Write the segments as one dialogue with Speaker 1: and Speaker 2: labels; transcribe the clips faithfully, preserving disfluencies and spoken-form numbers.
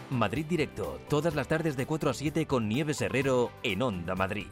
Speaker 1: Madrid Directo, todas las tardes de cuatro a siete con Nieves Herrero en Onda Madrid.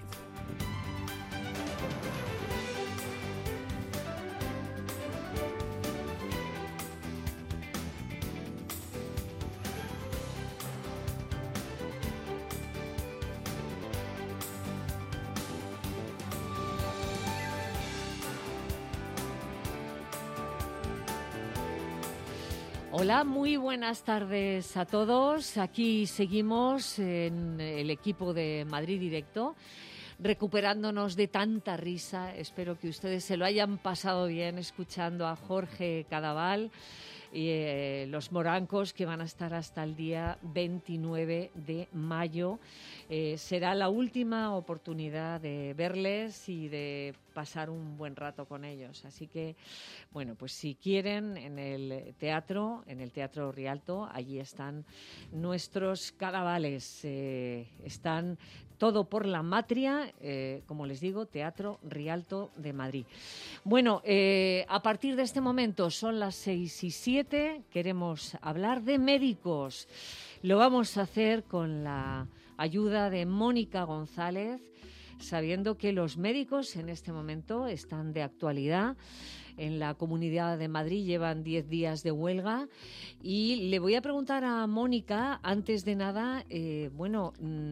Speaker 2: Hola, muy buenas tardes a todos. Aquí seguimos en el equipo de Madrid Directo, recuperándonos de tanta risa. Espero que ustedes se lo hayan pasado bien escuchando a Jorge Cadaval y eh, los morancos, que van a estar hasta el día veintinueve de mayo. Eh, será la última oportunidad de verles y de pasar un buen rato con ellos. Así que, bueno, pues si quieren, en el teatro, en el Teatro Rialto, allí están nuestros Cadavales. Eh, están todo por la matria, eh, como les digo, Teatro Rialto de Madrid. Bueno, eh, a partir de este momento son las seis y siete, queremos hablar de médicos. Lo vamos a hacer con la ayuda de Mónica González, sabiendo que los médicos en este momento están de actualidad. En la Comunidad de Madrid llevan diez días de huelga y le voy a preguntar a Mónica, antes de nada, eh, bueno,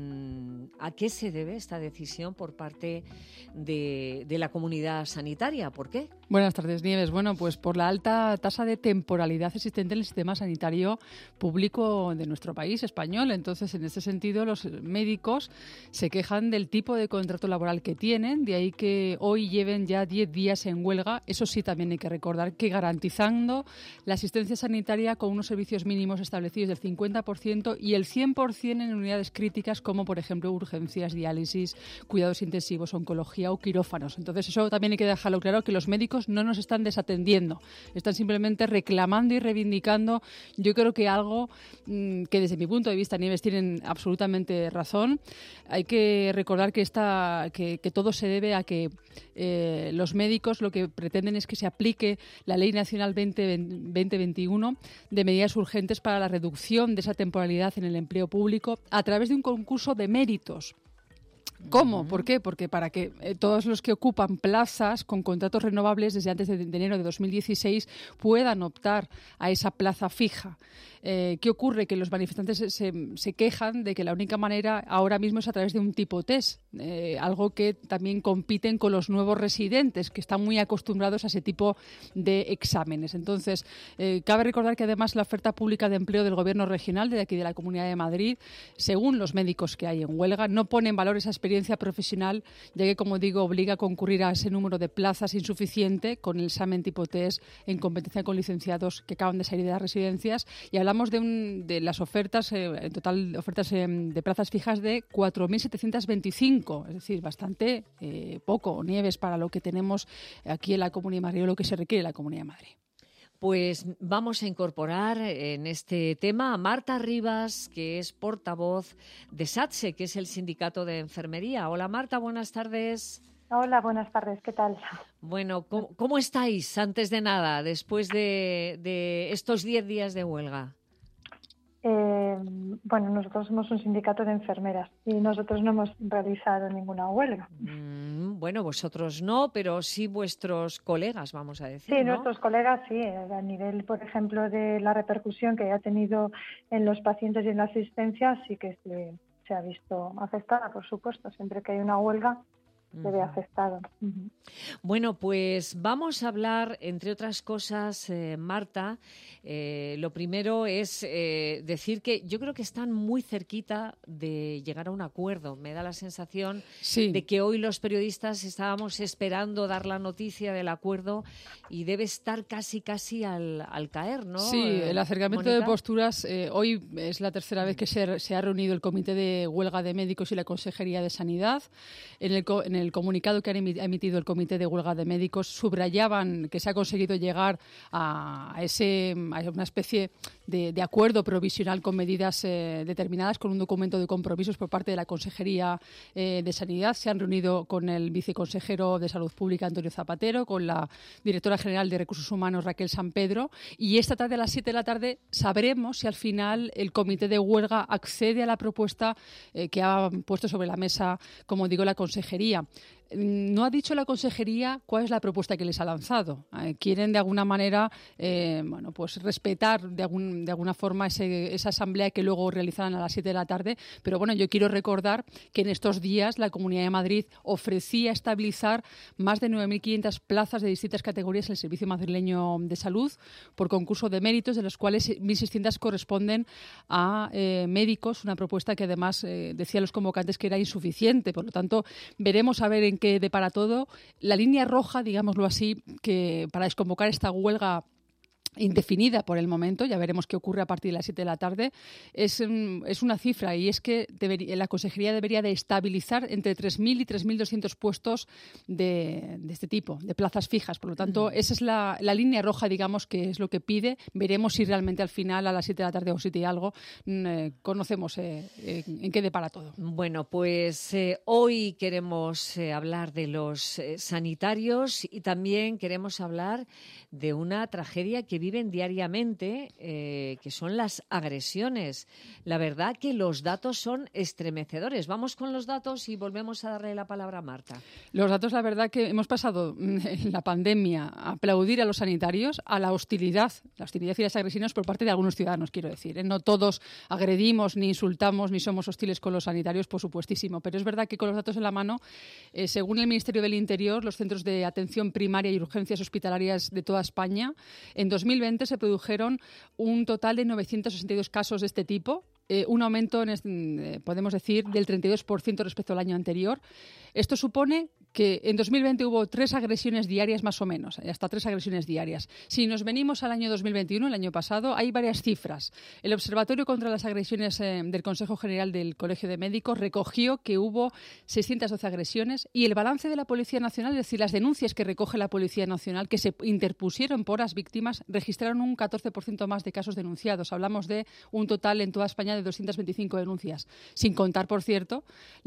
Speaker 2: ¿a qué se debe esta decisión por parte de, de la comunidad sanitaria? ¿Por qué?
Speaker 3: Buenas tardes, Nieves. Bueno, pues por la alta tasa de temporalidad existente en el sistema sanitario público de nuestro país español. Entonces, en ese sentido, los médicos se quejan del tipo de contrato laboral que tienen, de ahí que hoy lleven ya diez días en huelga. Eso sí, también hay que recordar que garantizando la asistencia sanitaria con unos servicios mínimos establecidos del cincuenta por ciento y el cien por ciento en unidades críticas como, por ejemplo, urgencias, diálisis, cuidados intensivos, oncología o quirófanos. Entonces, eso también hay que dejarlo claro, que los médicos no nos están desatendiendo, están simplemente reclamando y reivindicando. Yo creo que algo mmm, que desde mi punto de vista, Nieves, tienen absolutamente razón. Hay que recordar que, esta, que, que todo se debe a que eh, los médicos lo que pretenden es que se aplique la Ley Nacional veinte veintiuno de medidas urgentes para la reducción de esa temporalidad en el empleo público a través de un concurso de méritos. ¿Cómo? ¿Por qué? Porque para que eh, todos los que ocupan plazas con contratos renovables desde antes de, de enero de dos mil dieciséis puedan optar a esa plaza fija. Eh, ¿Qué ocurre? Que los manifestantes se, se, se quejan de que la única manera ahora mismo es a través de un tipo test, eh, algo que también compiten con los nuevos residentes, que están muy acostumbrados a ese tipo de exámenes. Entonces, eh, cabe recordar que además la oferta pública de empleo del Gobierno regional de aquí de la Comunidad de Madrid, según los médicos que hay en huelga, no pone en valor esa experiencia profesional, ya que, como digo, obliga a concurrir a ese número de plazas insuficiente con el examen tipo test en competencia con licenciados que acaban de salir de las residencias. Y hablamos de, un, de las ofertas, eh, en total ofertas eh, de plazas fijas de cuatro mil setecientos veinticinco, es decir, bastante eh, poco, Nieves, para lo que tenemos aquí en la Comunidad de Madrid o lo que se requiere en la Comunidad de Madrid.
Speaker 2: Pues vamos a incorporar en este tema a Marta Rivas, que es portavoz de SATSE, que es el Sindicato de Enfermería. Hola Marta, buenas tardes.
Speaker 4: Hola, buenas tardes, ¿qué tal?
Speaker 2: Bueno, ¿cómo, cómo estáis, antes de nada, después de, de estos diez días de huelga?
Speaker 4: Eh, bueno, nosotros somos un sindicato de enfermeras y nosotros no hemos realizado ninguna huelga.
Speaker 2: Mm, bueno, vosotros no, pero sí vuestros colegas, vamos a decir,
Speaker 4: Sí,
Speaker 2: ¿no?
Speaker 4: nuestros colegas sí, a nivel, por ejemplo, de la repercusión que ha tenido en los pacientes y en la asistencia, sí que se, se ha visto afectada, por supuesto, siempre que hay una huelga. Se ve afectado. Uh-huh.
Speaker 2: Bueno, pues vamos a hablar, entre otras cosas, eh, Marta, eh, lo primero es eh, decir que yo creo que están muy cerquita de llegar a un acuerdo. Me da la sensación
Speaker 3: sí.
Speaker 2: de que hoy los periodistas estábamos esperando dar la noticia del acuerdo y debe estar casi, casi al, al caer, ¿no?
Speaker 3: Sí, el acercamiento
Speaker 2: Mónica.
Speaker 3: de posturas. Eh, hoy es la tercera vez que se, se ha reunido el Comité de Huelga de Médicos y la Consejería de Sanidad. En el, en el el comunicado que ha emitido el Comité de Huelga de Médicos, subrayaban que se ha conseguido llegar a, ese, a una especie de, de acuerdo provisional con medidas eh, determinadas, con un documento de compromisos por parte de la Consejería eh, de Sanidad. Se han reunido con el viceconsejero de Salud Pública, Antonio Zapatero, con la directora general de Recursos Humanos, Raquel San Pedro, y esta tarde a las siete de la tarde sabremos si al final el Comité de Huelga accede a la propuesta eh, que ha puesto sobre la mesa, como digo, la Consejería. No ha dicho la Consejería cuál es la propuesta que les ha lanzado. Eh, quieren, de alguna manera, eh, bueno, pues respetar de, algún, de alguna forma ese, esa asamblea que luego realizarán a las siete de la tarde. Pero bueno, yo quiero recordar que en estos días la Comunidad de Madrid ofrecía estabilizar más de nueve mil quinientas plazas de distintas categorías en el Servicio Madrileño de Salud por concurso de méritos, de los cuales mil seiscientas corresponden a eh, médicos, una propuesta que además eh, decían los convocantes que era insuficiente. Por lo tanto, veremos a ver en que depara todo. La línea roja, digámoslo así, que para desconvocar esta huelga indefinida por el momento, ya veremos qué ocurre a partir de las siete de la tarde, es, es una cifra, y es que debería, la Consejería debería de estabilizar entre tres mil y tres mil doscientos puestos de, de este tipo, de plazas fijas. Por lo tanto, esa es la, la línea roja, digamos, que es lo que pide. Veremos si realmente al final, a las siete de la tarde o siete y algo, eh, conocemos eh, eh, en qué depara todo.
Speaker 2: Bueno, pues eh, hoy queremos eh, hablar de los eh, sanitarios y también queremos hablar de una tragedia que viven diariamente, eh, que son las agresiones. La verdad que los datos son estremecedores. Vamos con los datos y volvemos a darle la palabra a Marta.
Speaker 3: Los datos, la verdad que hemos pasado en la pandemia a aplaudir a los sanitarios, a la hostilidad, la hostilidad y las agresiones por parte de algunos ciudadanos, quiero decir, ¿eh? No todos agredimos, ni insultamos, ni somos hostiles con los sanitarios, por supuestísimo, pero es verdad que con los datos en la mano, eh, según el Ministerio del Interior, los centros de atención primaria y urgencias hospitalarias de toda España, en dos mil veinte se produjeron un total de novecientos sesenta y dos casos de este tipo, eh, un aumento, en este, eh, podemos decir, del treinta y dos por ciento respecto al año anterior. Esto supone que en dos mil veinte hubo tres agresiones diarias más o menos, hasta tres agresiones diarias. Si nos venimos al año dos mil veintiuno, el año pasado, hay varias cifras. El Observatorio contra las Agresiones eh, del Consejo General del Colegio de Médicos recogió que hubo seiscientas doce agresiones, y el balance de la Policía Nacional, es decir, las denuncias que recoge la Policía Nacional que se interpusieron por las víctimas, registraron un catorce por ciento más de casos denunciados. Hablamos de un total en toda España de doscientas veinticinco denuncias, sin contar, por cierto,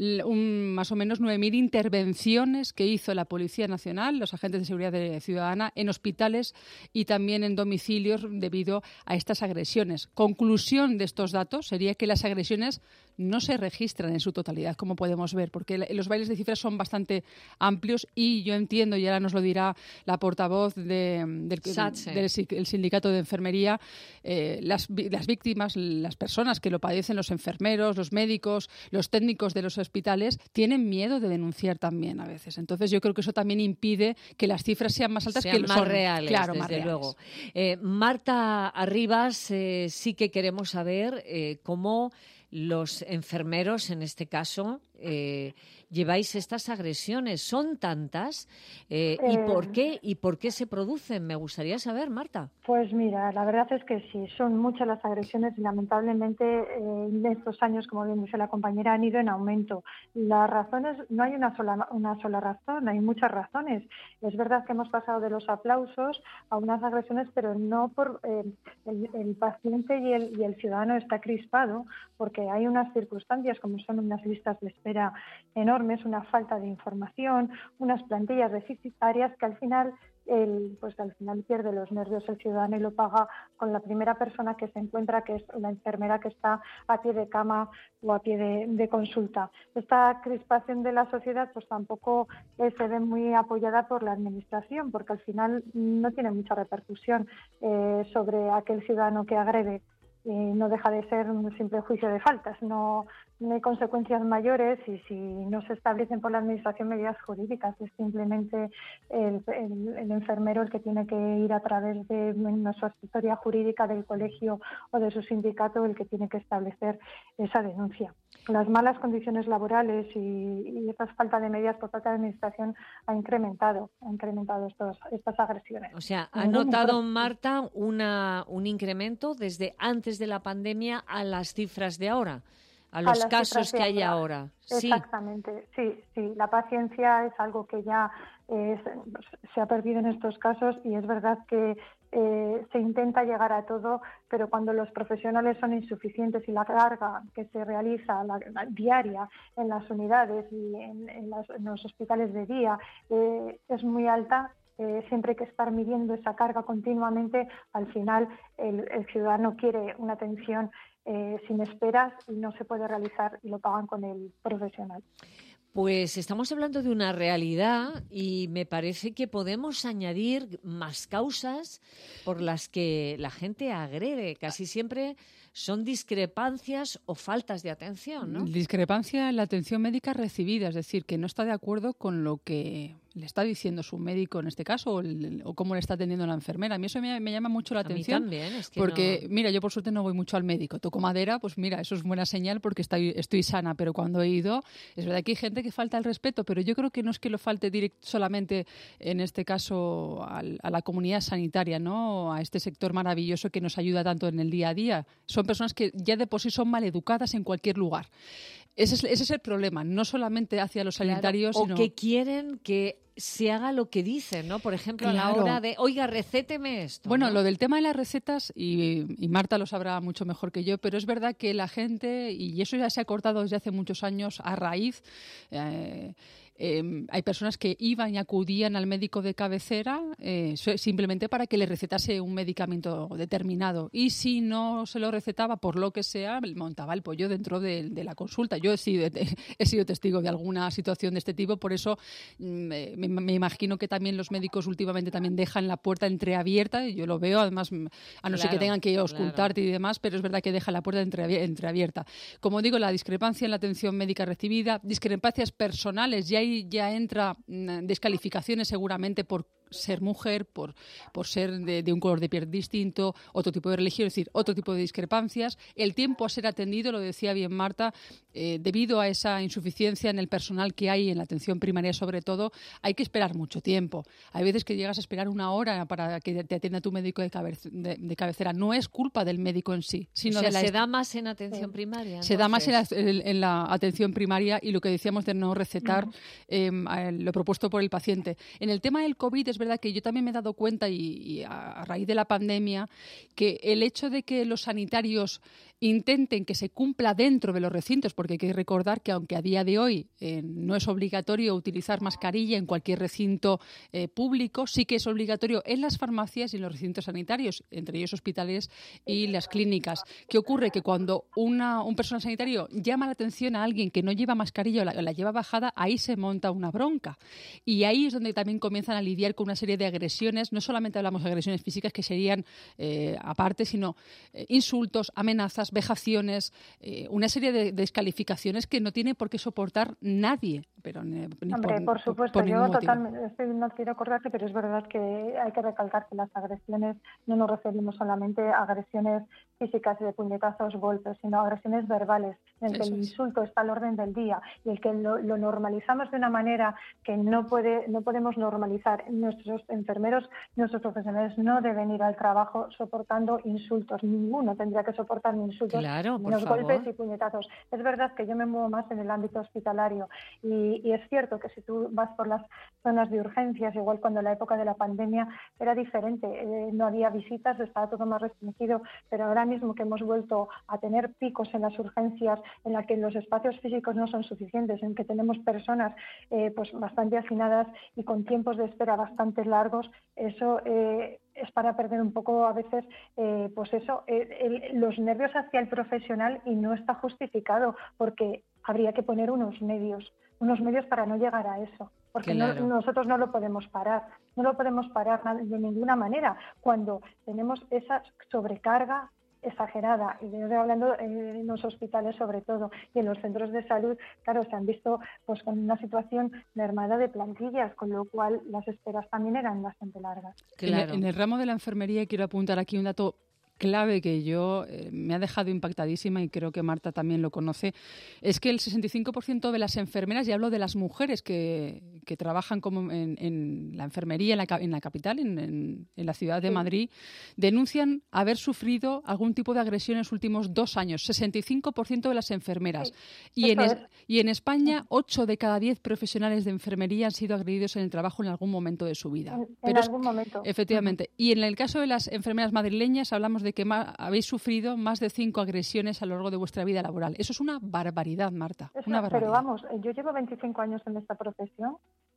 Speaker 3: un, más o menos nueve mil intervenciones que hizo la Policía Nacional, los agentes de seguridad ciudadana, en hospitales y también en domicilios debido a estas agresiones. Conclusión de estos datos sería que las agresiones no se registran en su totalidad, como podemos ver, porque los bailes de cifras son bastante amplios, y yo entiendo, y ahora nos lo dirá la portavoz de, del, del, del sindicato de enfermería, eh, las, las víctimas, las personas que lo padecen, los enfermeros, los médicos, los técnicos de los hospitales, tienen miedo de denunciar también a veces. Entonces yo creo que eso también impide que las cifras sean más altas,
Speaker 2: sean
Speaker 3: que
Speaker 2: más
Speaker 3: son
Speaker 2: reales,
Speaker 3: claro,
Speaker 2: desde
Speaker 3: más reales.
Speaker 2: luego. Eh, Marta Arribas, eh, sí que queremos saber eh, cómo los enfermeros, en este caso, eh, lleváis estas agresiones. ¿Son tantas? Eh, ¿Y por qué? ¿Y por qué se producen? Me gustaría saber, Marta.
Speaker 4: Pues mira, la verdad es que sí, son muchas las agresiones y lamentablemente eh, en estos años, como bien dice la compañera, han ido en aumento. Las razones, no hay una sola, una sola razón, hay muchas razones. Es verdad que hemos pasado de los aplausos a unas agresiones, pero no por eh, el, el paciente y el, y el ciudadano está crispado, porque hay unas circunstancias como son unas listas de espera enormes, una falta de información, unas plantillas deficitarias que al final El, pues al final pierde los nervios el ciudadano y lo paga con la primera persona que se encuentra, que es la enfermera que está a pie de cama o a pie de, de consulta. Esta crispación de la sociedad pues tampoco eh, se ve muy apoyada por la administración, porque al final no tiene mucha repercusión eh, sobre aquel ciudadano que agrede. Eh, no deja de ser un simple juicio de faltas, no, no hay consecuencias mayores, y si no se establecen por la administración medidas jurídicas, es simplemente el, el, el enfermero el que tiene que ir a través de una historia jurídica del colegio o de su sindicato el que tiene que establecer esa denuncia. Las malas condiciones laborales y, y esta falta de medidas por parte de la administración ha incrementado, ha incrementado estos, estas agresiones.
Speaker 2: O sea, ¿ha notado, Marta, una, un incremento desde antes de la pandemia a las cifras de ahora? a los
Speaker 4: a
Speaker 2: casos que hay ahora.
Speaker 4: Exactamente, sí, sí. La paciencia es algo que ya eh, se ha perdido en estos casos y es verdad que eh, se intenta llegar a todo, pero cuando los profesionales son insuficientes y la carga que se realiza la, la diaria en las unidades y en, en, las, en los hospitales de día eh, es muy alta, eh, siempre hay que estar midiendo esa carga continuamente. Al final el, el ciudadano quiere una atención eh, sin esperas y no se puede realizar y lo pagan con el profesional.
Speaker 2: Pues estamos hablando de una realidad y me parece que podemos añadir más causas por las que la gente agrede. Casi siempre son discrepancias o faltas de atención, ¿no?
Speaker 3: Discrepancia en la atención médica recibida, es decir, que no está de acuerdo con lo que le está diciendo su médico en este caso o, el, o cómo le está atendiendo la enfermera. A mí eso me, me llama mucho la atención.
Speaker 2: A mí también, es que
Speaker 3: porque,
Speaker 2: no...
Speaker 3: mira, yo por suerte no voy mucho al médico. Toco madera, pues mira, eso es buena señal porque estoy, estoy sana, pero cuando he ido, es verdad que hay gente que falta el respeto, pero yo creo que no es que lo falte direct, solamente en este caso al, a la comunidad sanitaria, ¿no? A este sector maravilloso que nos ayuda tanto en el día a día. Son personas que ya de por sí son maleducadas en cualquier lugar. Ese es, ese es el problema, no solamente hacia los sanitarios,
Speaker 2: claro,
Speaker 3: sino...
Speaker 2: o que quieren que se haga lo que dicen, ¿no? Por ejemplo, claro. A la hora de, oiga, recéteme esto.
Speaker 3: Bueno,
Speaker 2: ¿no?
Speaker 3: Lo del tema de las recetas, y, y Marta lo sabrá mucho mejor que yo, pero es verdad que la gente, y eso ya se ha cortado desde hace muchos años a raíz... Eh, Eh, hay personas que iban y acudían al médico de cabecera eh, simplemente para que le recetase un medicamento determinado. Y si no se lo recetaba, por lo que sea, montaba el pollo dentro de, de la consulta. Yo he sido, he sido testigo de alguna situación de este tipo, por eso me, me, me imagino que también los médicos últimamente también dejan la puerta entreabierta. Y yo lo veo, además, a no
Speaker 2: claro,
Speaker 3: ser que tengan que ocultarte
Speaker 2: claro.
Speaker 3: y demás, pero es verdad que dejan la puerta entreabierta. Como digo, la discrepancia en la atención médica recibida, discrepancias personales, ya hay ya entra descalificaciones seguramente por ser mujer, por, por ser de, de un color de piel distinto, otro tipo de religión, es decir, otro tipo de discrepancias. El tiempo a ser atendido, lo decía bien Marta, eh, debido a esa insuficiencia en el personal que hay en la atención primaria sobre todo, hay que esperar mucho tiempo. Hay veces que llegas a esperar una hora para que te atienda tu médico de, cabe, de, de cabecera. No es culpa del médico en sí, sino
Speaker 2: o sea,
Speaker 3: de la...
Speaker 2: se da más en atención primaria. Entonces.
Speaker 3: Se da más en la, en, en la atención primaria y lo que decíamos de no recetar uh-huh. eh, lo propuesto por el paciente. En el tema del COVID es verdad que yo también me he dado cuenta y, y a, a raíz de la pandemia que el hecho de que los sanitarios intenten que se cumpla dentro de los recintos, porque hay que recordar que aunque a día de hoy eh, no es obligatorio utilizar mascarilla en cualquier recinto eh, público, sí que es obligatorio en las farmacias y en los recintos sanitarios, entre ellos hospitales y las clínicas. ¿Qué ocurre? Que cuando una, un personal sanitario llama la atención a alguien que no lleva mascarilla o la, la lleva bajada, ahí se monta una bronca. Y ahí es donde también comienzan a lidiar con una serie de agresiones. No solamente hablamos de agresiones físicas, que serían eh, aparte, sino eh, insultos, amenazas, vejaciones, eh, una serie de descalificaciones que no tiene por qué soportar nadie. Pero ni, ni
Speaker 4: Hombre,
Speaker 3: por,
Speaker 4: por supuesto,
Speaker 3: por
Speaker 4: yo
Speaker 3: motivo.
Speaker 4: totalmente estoy, no quiero acordarte, pero es verdad que hay que recalcar que las agresiones no nos referimos solamente a agresiones físicas y de puñetazos, golpes, sino agresiones verbales, en el que el insulto está al orden del día y el que lo, lo normalizamos de una manera que no puede, no podemos normalizar. Nuestros enfermeros, nuestros profesionales no deben ir al trabajo soportando insultos. Ninguno tendría que soportar ni insultos,
Speaker 2: claro,
Speaker 4: menos
Speaker 2: por
Speaker 4: golpes
Speaker 2: favor.
Speaker 4: y puñetazos. Es verdad que yo me muevo más en el ámbito hospitalario y, y es cierto que si tú vas por las zonas de urgencias, igual cuando en la época de la pandemia era diferente, eh, no había visitas, estaba todo más restringido, pero ahora mismo que hemos vuelto a tener picos en las urgencias, en la que los espacios físicos no son suficientes, en que tenemos personas eh, pues bastante hacinadas y con tiempos de espera bastante largos, eso eh, es para perder un poco a veces eh, pues eso, eh, el, los nervios hacia el profesional, y no está justificado porque habría que poner unos medios, unos medios para no llegar a eso. Porque
Speaker 2: claro.
Speaker 4: no, nosotros no lo podemos parar, no lo podemos parar de ninguna manera cuando tenemos esa sobrecarga exagerada, y yo estoy hablando en los hospitales sobre todo, y en los centros de salud, claro, se han visto pues con una situación mermada de plantillas, con lo cual las esperas también eran bastante largas.
Speaker 3: Claro. En, en el ramo de la enfermería quiero apuntar aquí un dato clave que yo eh, me ha dejado impactadísima, y creo que Marta también lo conoce, es que el sesenta y cinco por ciento de las enfermeras, y hablo de las mujeres que, que trabajan como en, en la enfermería en la, en la capital, en, en, en la ciudad de sí. Madrid, denuncian haber sufrido algún tipo de agresión en los últimos dos años, sesenta y cinco por ciento de las enfermeras. Sí, y, en es, y en España, ocho de cada diez profesionales de enfermería han sido agredidos en el trabajo en algún momento de su vida.
Speaker 4: En, en
Speaker 3: Pero
Speaker 4: algún
Speaker 3: es,
Speaker 4: momento.
Speaker 3: Efectivamente. Uh-huh. Y en el caso de las enfermeras madrileñas, hablamos de que ma- habéis sufrido más de cinco agresiones a lo largo de vuestra vida laboral. Eso es una barbaridad, Marta.
Speaker 4: Es
Speaker 3: una
Speaker 4: una,
Speaker 3: barbaridad.
Speaker 4: Pero vamos, yo llevo veinticinco años en esta profesión,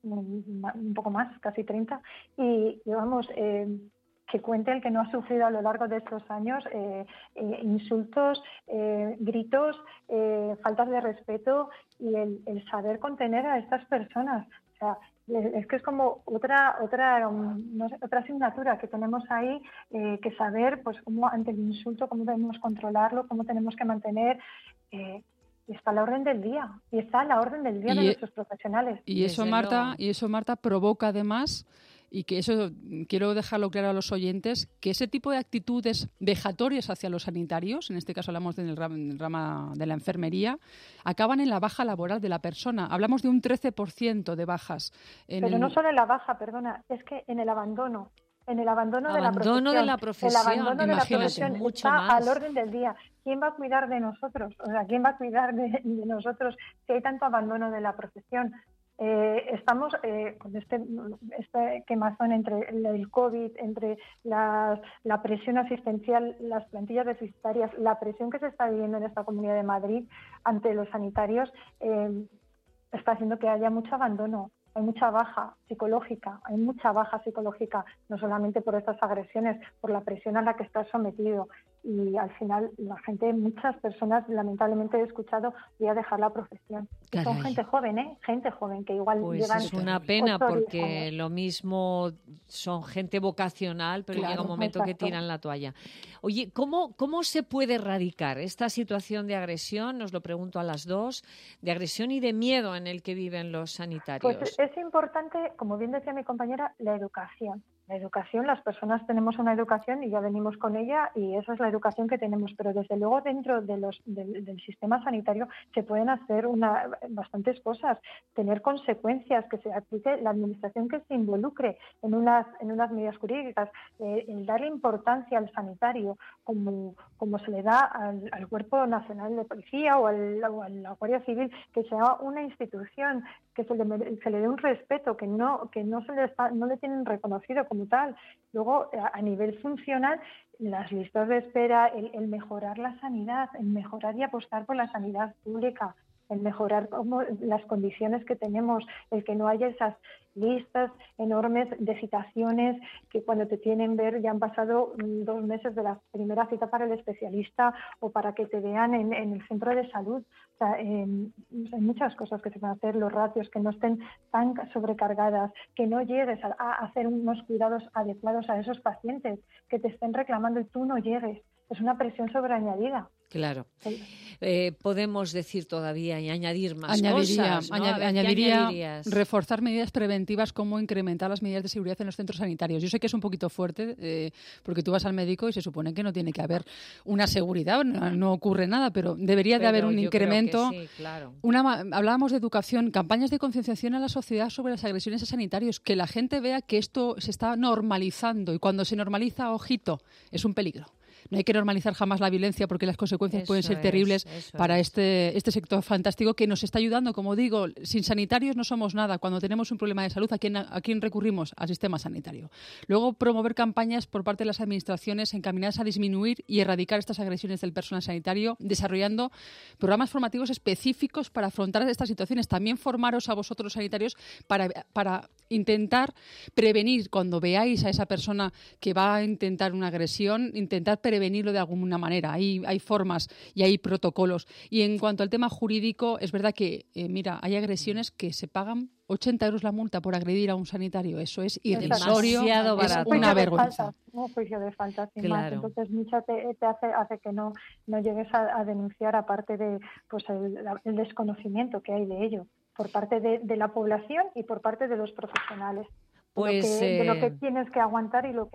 Speaker 4: un poco más, casi treinta, y, y vamos, eh, que cuente el que no ha sufrido a lo largo de estos años eh, eh, insultos, eh, gritos, eh, faltas de respeto y el, el saber contener a estas personas. O sea, es que es como otra otra no sé, otra asignatura que tenemos ahí, eh, que saber pues cómo ante el insulto, cómo debemos controlarlo, cómo tenemos que mantener... Eh, Y está a la orden del día, y está a la orden del día y de nuestros profesionales.
Speaker 3: Y eso, Marta, y eso, Marta, provoca además, y que eso quiero dejarlo claro a los oyentes, que ese tipo de actitudes vejatorias hacia los sanitarios, en este caso hablamos del rama, del rama de la enfermería, acaban en la baja laboral de la persona. Hablamos de un trece por ciento de bajas. En
Speaker 4: Pero
Speaker 3: el...
Speaker 4: no solo en la baja, perdona, es que en el abandono. En el abandono,
Speaker 2: abandono
Speaker 4: de la profesión.
Speaker 2: De la profesión.
Speaker 4: El abandono
Speaker 3: Imagínate.
Speaker 4: de la profesión
Speaker 2: mucho
Speaker 4: está
Speaker 2: más.
Speaker 4: al orden del día. ¿Quién va a cuidar de nosotros? O sea, ¿quién va a cuidar de, de nosotros si hay tanto abandono de la profesión? Eh, estamos eh, con este, este quemazón entre el COVID, entre las, la presión asistencial, las plantillas deficitarias, la presión que se está viviendo en esta Comunidad de Madrid ante los sanitarios, eh, está haciendo que haya mucho abandono. Hay mucha baja psicológica, hay mucha baja psicológica, no solamente por estas agresiones, por la presión a la que estás sometido. Y al final la gente, muchas personas, lamentablemente he escuchado, voy a dejar la profesión. Y son gente joven, ¿eh? Gente joven que igual
Speaker 2: pues
Speaker 4: llevan...
Speaker 2: es una pena porque lo mismo son gente vocacional, pero claro, llega un momento exacto. que tiran la toalla. Oye, ¿cómo, ¿cómo se puede erradicar esta situación de agresión? Os lo pregunto a las dos, de agresión y de miedo en el que viven los sanitarios.
Speaker 4: Pues es importante, como bien decía mi compañera, la educación. La educación, las personas tenemos una educación y ya venimos con ella y esa es la educación que tenemos, pero desde luego dentro de los, del, del sistema sanitario se pueden hacer una, bastantes cosas, tener consecuencias, que se aplique la administración, que se involucre en unas, en unas medidas jurídicas, eh, el darle importancia al sanitario como, como se le da al, al Cuerpo Nacional de Policía o, al, o a la Guardia Civil, que sea una institución, que se le, se le dé un respeto, que no, que no se le está, no le tienen reconocido como tal. Luego, a nivel funcional, las listas de espera, el, el mejorar la sanidad, el mejorar y apostar por la sanidad pública, el mejorar como las condiciones que tenemos, el que no haya esas listas enormes de citaciones que cuando te tienen ver ya han pasado dos meses de la primera cita para el especialista o para que te vean en, en el centro de salud. O sea, eh, hay muchas cosas que se van a hacer, los ratios que no estén tan sobrecargadas, que no llegues a, a hacer unos cuidados adecuados a esos pacientes, que te estén reclamando y tú no llegues. Es una presión sobreañadida.
Speaker 2: Claro. Sí. Eh, podemos decir todavía y añadir más
Speaker 3: añadiría,
Speaker 2: cosas, ¿no?
Speaker 3: añad,
Speaker 2: ver,
Speaker 3: añadiría reforzar medidas preventivas como incrementar las medidas de seguridad en los centros sanitarios. Yo sé que es un poquito fuerte eh, porque tú vas al médico y se supone que no tiene que haber una seguridad, no, no ocurre nada, pero debería pero de haber un incremento.
Speaker 2: Sí, claro.
Speaker 3: Una, hablábamos de educación, campañas de concienciación a la sociedad sobre las agresiones a sanitarios, que la gente vea que esto se está normalizando y cuando se normaliza, ojito, es un peligro. No hay que normalizar jamás la violencia porque las consecuencias eso pueden ser terribles es, para es. este, este sector fantástico que nos está ayudando. Como digo, sin sanitarios no somos nada. Cuando tenemos un problema de salud, ¿a quién, a quién recurrimos? Al sistema sanitario. Luego, promover campañas por parte de las administraciones encaminadas a disminuir y erradicar estas agresiones del personal sanitario, desarrollando programas formativos específicos para afrontar estas situaciones. También formaros a vosotros sanitarios para, para intentar prevenir cuando veáis a esa persona que va a intentar una agresión, intentar prevenirlo de alguna manera. Hay, hay formas y hay protocolos. Y en cuanto al tema jurídico, es verdad que, eh, mira, hay agresiones que se pagan ochenta euros la multa por agredir a un sanitario. Eso es irrisorio, es una vergüenza.
Speaker 4: Un juicio de falta, sin
Speaker 2: claro.
Speaker 4: más. Entonces, mucho te, te hace, hace que no, no llegues a, a denunciar, aparte de pues el, el desconocimiento que hay de ello, por parte de, de la población y por parte de los profesionales.
Speaker 2: Pues,
Speaker 4: de, lo que,
Speaker 2: eh...
Speaker 4: de lo que tienes que aguantar y lo que no.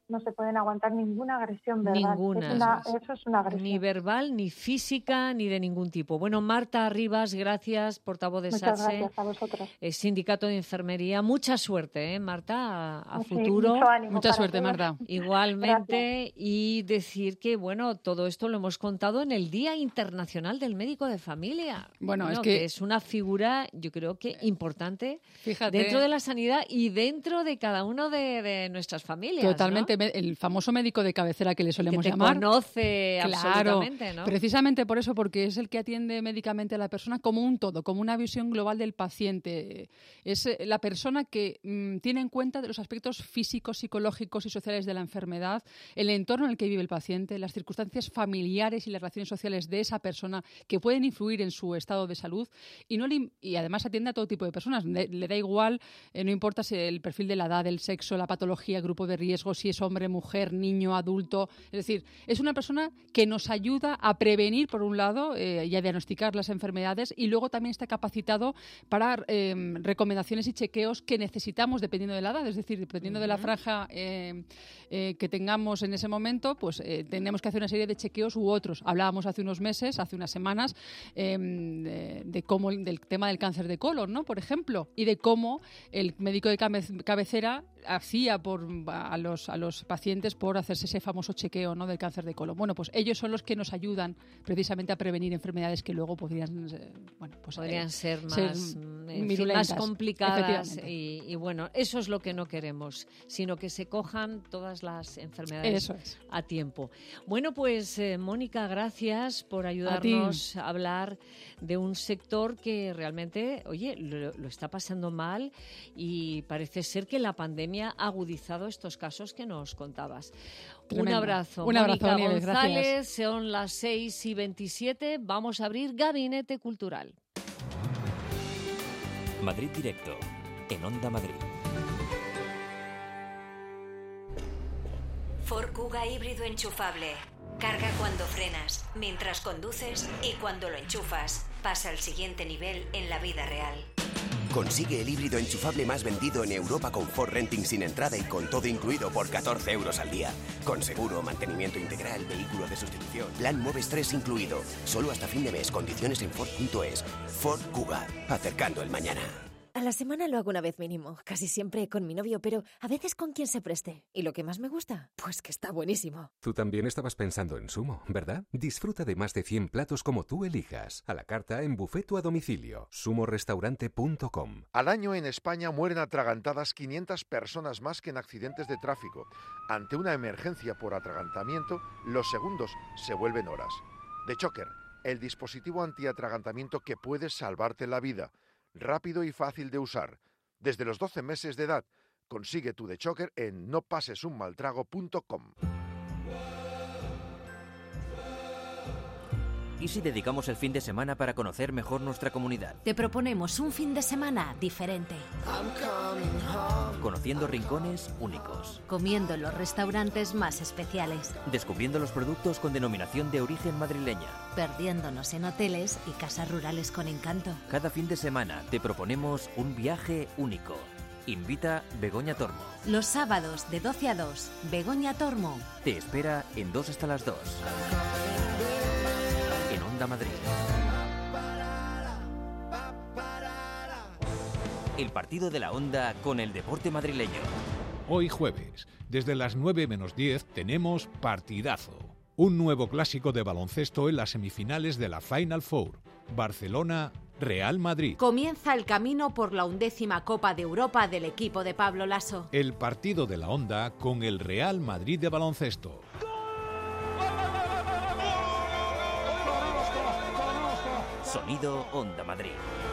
Speaker 4: no se pueden aguantar ninguna agresión verbal.
Speaker 2: Ninguna.
Speaker 4: Es una, eso es una agresión.
Speaker 2: Ni verbal, ni física, ni de ningún tipo. Bueno, Marta Rivas, gracias, portavoz de
Speaker 4: Muchas
Speaker 2: SATSE,
Speaker 4: gracias a vosotros.
Speaker 2: eh, Sindicato de Enfermería. Mucha suerte, ¿eh, Marta? A, a
Speaker 4: Sí,
Speaker 2: futuro.
Speaker 4: mucho ánimo
Speaker 3: Mucha
Speaker 4: para
Speaker 3: suerte,
Speaker 4: todos.
Speaker 3: Marta.
Speaker 2: Igualmente, y decir que, bueno, todo esto lo hemos contado en el Día Internacional del Médico de Familia.
Speaker 3: Bueno, es que-
Speaker 2: es una figura, yo creo que importante
Speaker 3: Fíjate.
Speaker 2: dentro de la sanidad y dentro de cada uno de, de nuestras familias, ¿no?
Speaker 3: Totalmente, me- el famoso médico de cabecera que le
Speaker 2: Que
Speaker 3: solemos
Speaker 2: te
Speaker 3: llamar.
Speaker 2: conoce
Speaker 3: Claro,
Speaker 2: absolutamente, ¿no?
Speaker 3: precisamente por eso, porque es el que atiende médicamente a la persona como un todo, como una visión global del paciente. Es eh, la persona que mm, tiene en cuenta los aspectos físicos, psicológicos y sociales de la enfermedad, el entorno en el que vive el paciente, las circunstancias familiares y las relaciones sociales de esa persona que pueden influir en su estado de salud y, no le- y además atiende a todo tipo de personas. Le, le da igual, eh, no importa si el perfil de la edad, el sexo, la patología, grupo de riesgo, si es hombre, mujer, niño, adulto. Es decir, es una persona que nos ayuda a prevenir, por un lado, eh, y a diagnosticar las enfermedades, y luego también está capacitado para eh, recomendaciones y chequeos que necesitamos dependiendo de la edad. Es decir, dependiendo de la franja eh, eh, que tengamos en ese momento, pues eh, tenemos que hacer una serie de chequeos u otros. Hablábamos hace unos meses, hace unas semanas, eh, de, de cómo del tema del cáncer de colon, ¿no? Por ejemplo, y de cómo el médico de cabe- cabecera hacía por a los a los pacientes por hacerse ese famoso chequeo, ¿no?, del cáncer de colon. Bueno, pues ellos son los que nos ayudan precisamente a prevenir enfermedades que luego podrían eh, bueno, pues
Speaker 2: Podrían
Speaker 3: eh,
Speaker 2: ser más,
Speaker 3: ser
Speaker 2: en fin,
Speaker 3: virulentas,
Speaker 2: más complicadas
Speaker 3: efectivamente.
Speaker 2: y, y bueno, eso es lo que no queremos, sino que se cojan todas las enfermedades
Speaker 3: Eso es.
Speaker 2: a tiempo. Bueno, pues eh, Mónica, gracias por ayudarnos a, hablar de un sector que realmente, oye, lo, lo está pasando mal y parece ser que la pandemia ha agudizado estos casos que nos contabas.
Speaker 3: Tremendo.
Speaker 2: Un abrazo.
Speaker 3: Un abrazo,
Speaker 2: Mónica
Speaker 3: Nieves,
Speaker 2: González,
Speaker 3: gracias.
Speaker 2: son las seis y veintisiete, vamos a abrir Gabinete Cultural.
Speaker 1: Madrid Directo, en Onda Madrid.
Speaker 5: Ford Kuga híbrido enchufable. Carga cuando frenas, mientras conduces y cuando lo enchufas. Pasa al siguiente nivel en la vida real.
Speaker 6: Consigue el híbrido enchufable más vendido en Europa con Ford Renting sin entrada y con todo incluido por catorce euros al día. Con seguro, mantenimiento integral, vehículo de sustitución, plan Moves tres incluido. Solo hasta fin de mes. Condiciones en Ford punto es. Ford Kuga. Acercando el mañana.
Speaker 7: A la semana lo hago una vez mínimo, casi siempre con mi novio, pero a veces con quien se preste. ¿Y lo que más me gusta? Pues que está buenísimo.
Speaker 8: Tú también estabas pensando en Sumo, ¿verdad? Disfruta de más de cien platos como tú elijas. A la carta, en buffet o a domicilio. sumo restaurante punto com.
Speaker 9: Al año en España mueren atragantadas quinientas personas más que en accidentes de tráfico. Ante una emergencia por atragantamiento, los segundos se vuelven horas. The Choker, el dispositivo antiatragantamiento que puede salvarte la vida. Rápido y fácil de usar. Desde los doce meses de edad, consigue tu The Choker en no pases un mal trago punto com.
Speaker 1: ¿Y si dedicamos el fin de semana para conocer mejor nuestra comunidad?
Speaker 5: Te proponemos un fin de semana diferente.
Speaker 1: Conociendo rincones únicos.
Speaker 5: Comiendo en los restaurantes más especiales.
Speaker 1: Descubriendo los productos con denominación de origen madrileña.
Speaker 5: Perdiéndonos en hoteles y casas rurales con encanto.
Speaker 1: Cada fin de semana te proponemos un viaje único. Invita Begoña Tormo.
Speaker 5: Los sábados de doce a dos, Begoña Tormo.
Speaker 1: Te espera en dos hasta las dos. En Onda Madrid. El partido de la Onda con el deporte madrileño.
Speaker 10: Hoy jueves, desde las nueve menos diez, tenemos partidazo. Un nuevo clásico de baloncesto en las semifinales de la Final Four. Barcelona-Real Madrid.
Speaker 5: Comienza el camino por la undécima Copa de Europa del equipo de Pablo Lasso.
Speaker 10: El partido de la Onda con el Real Madrid de baloncesto.
Speaker 1: Sonido Onda Madrid.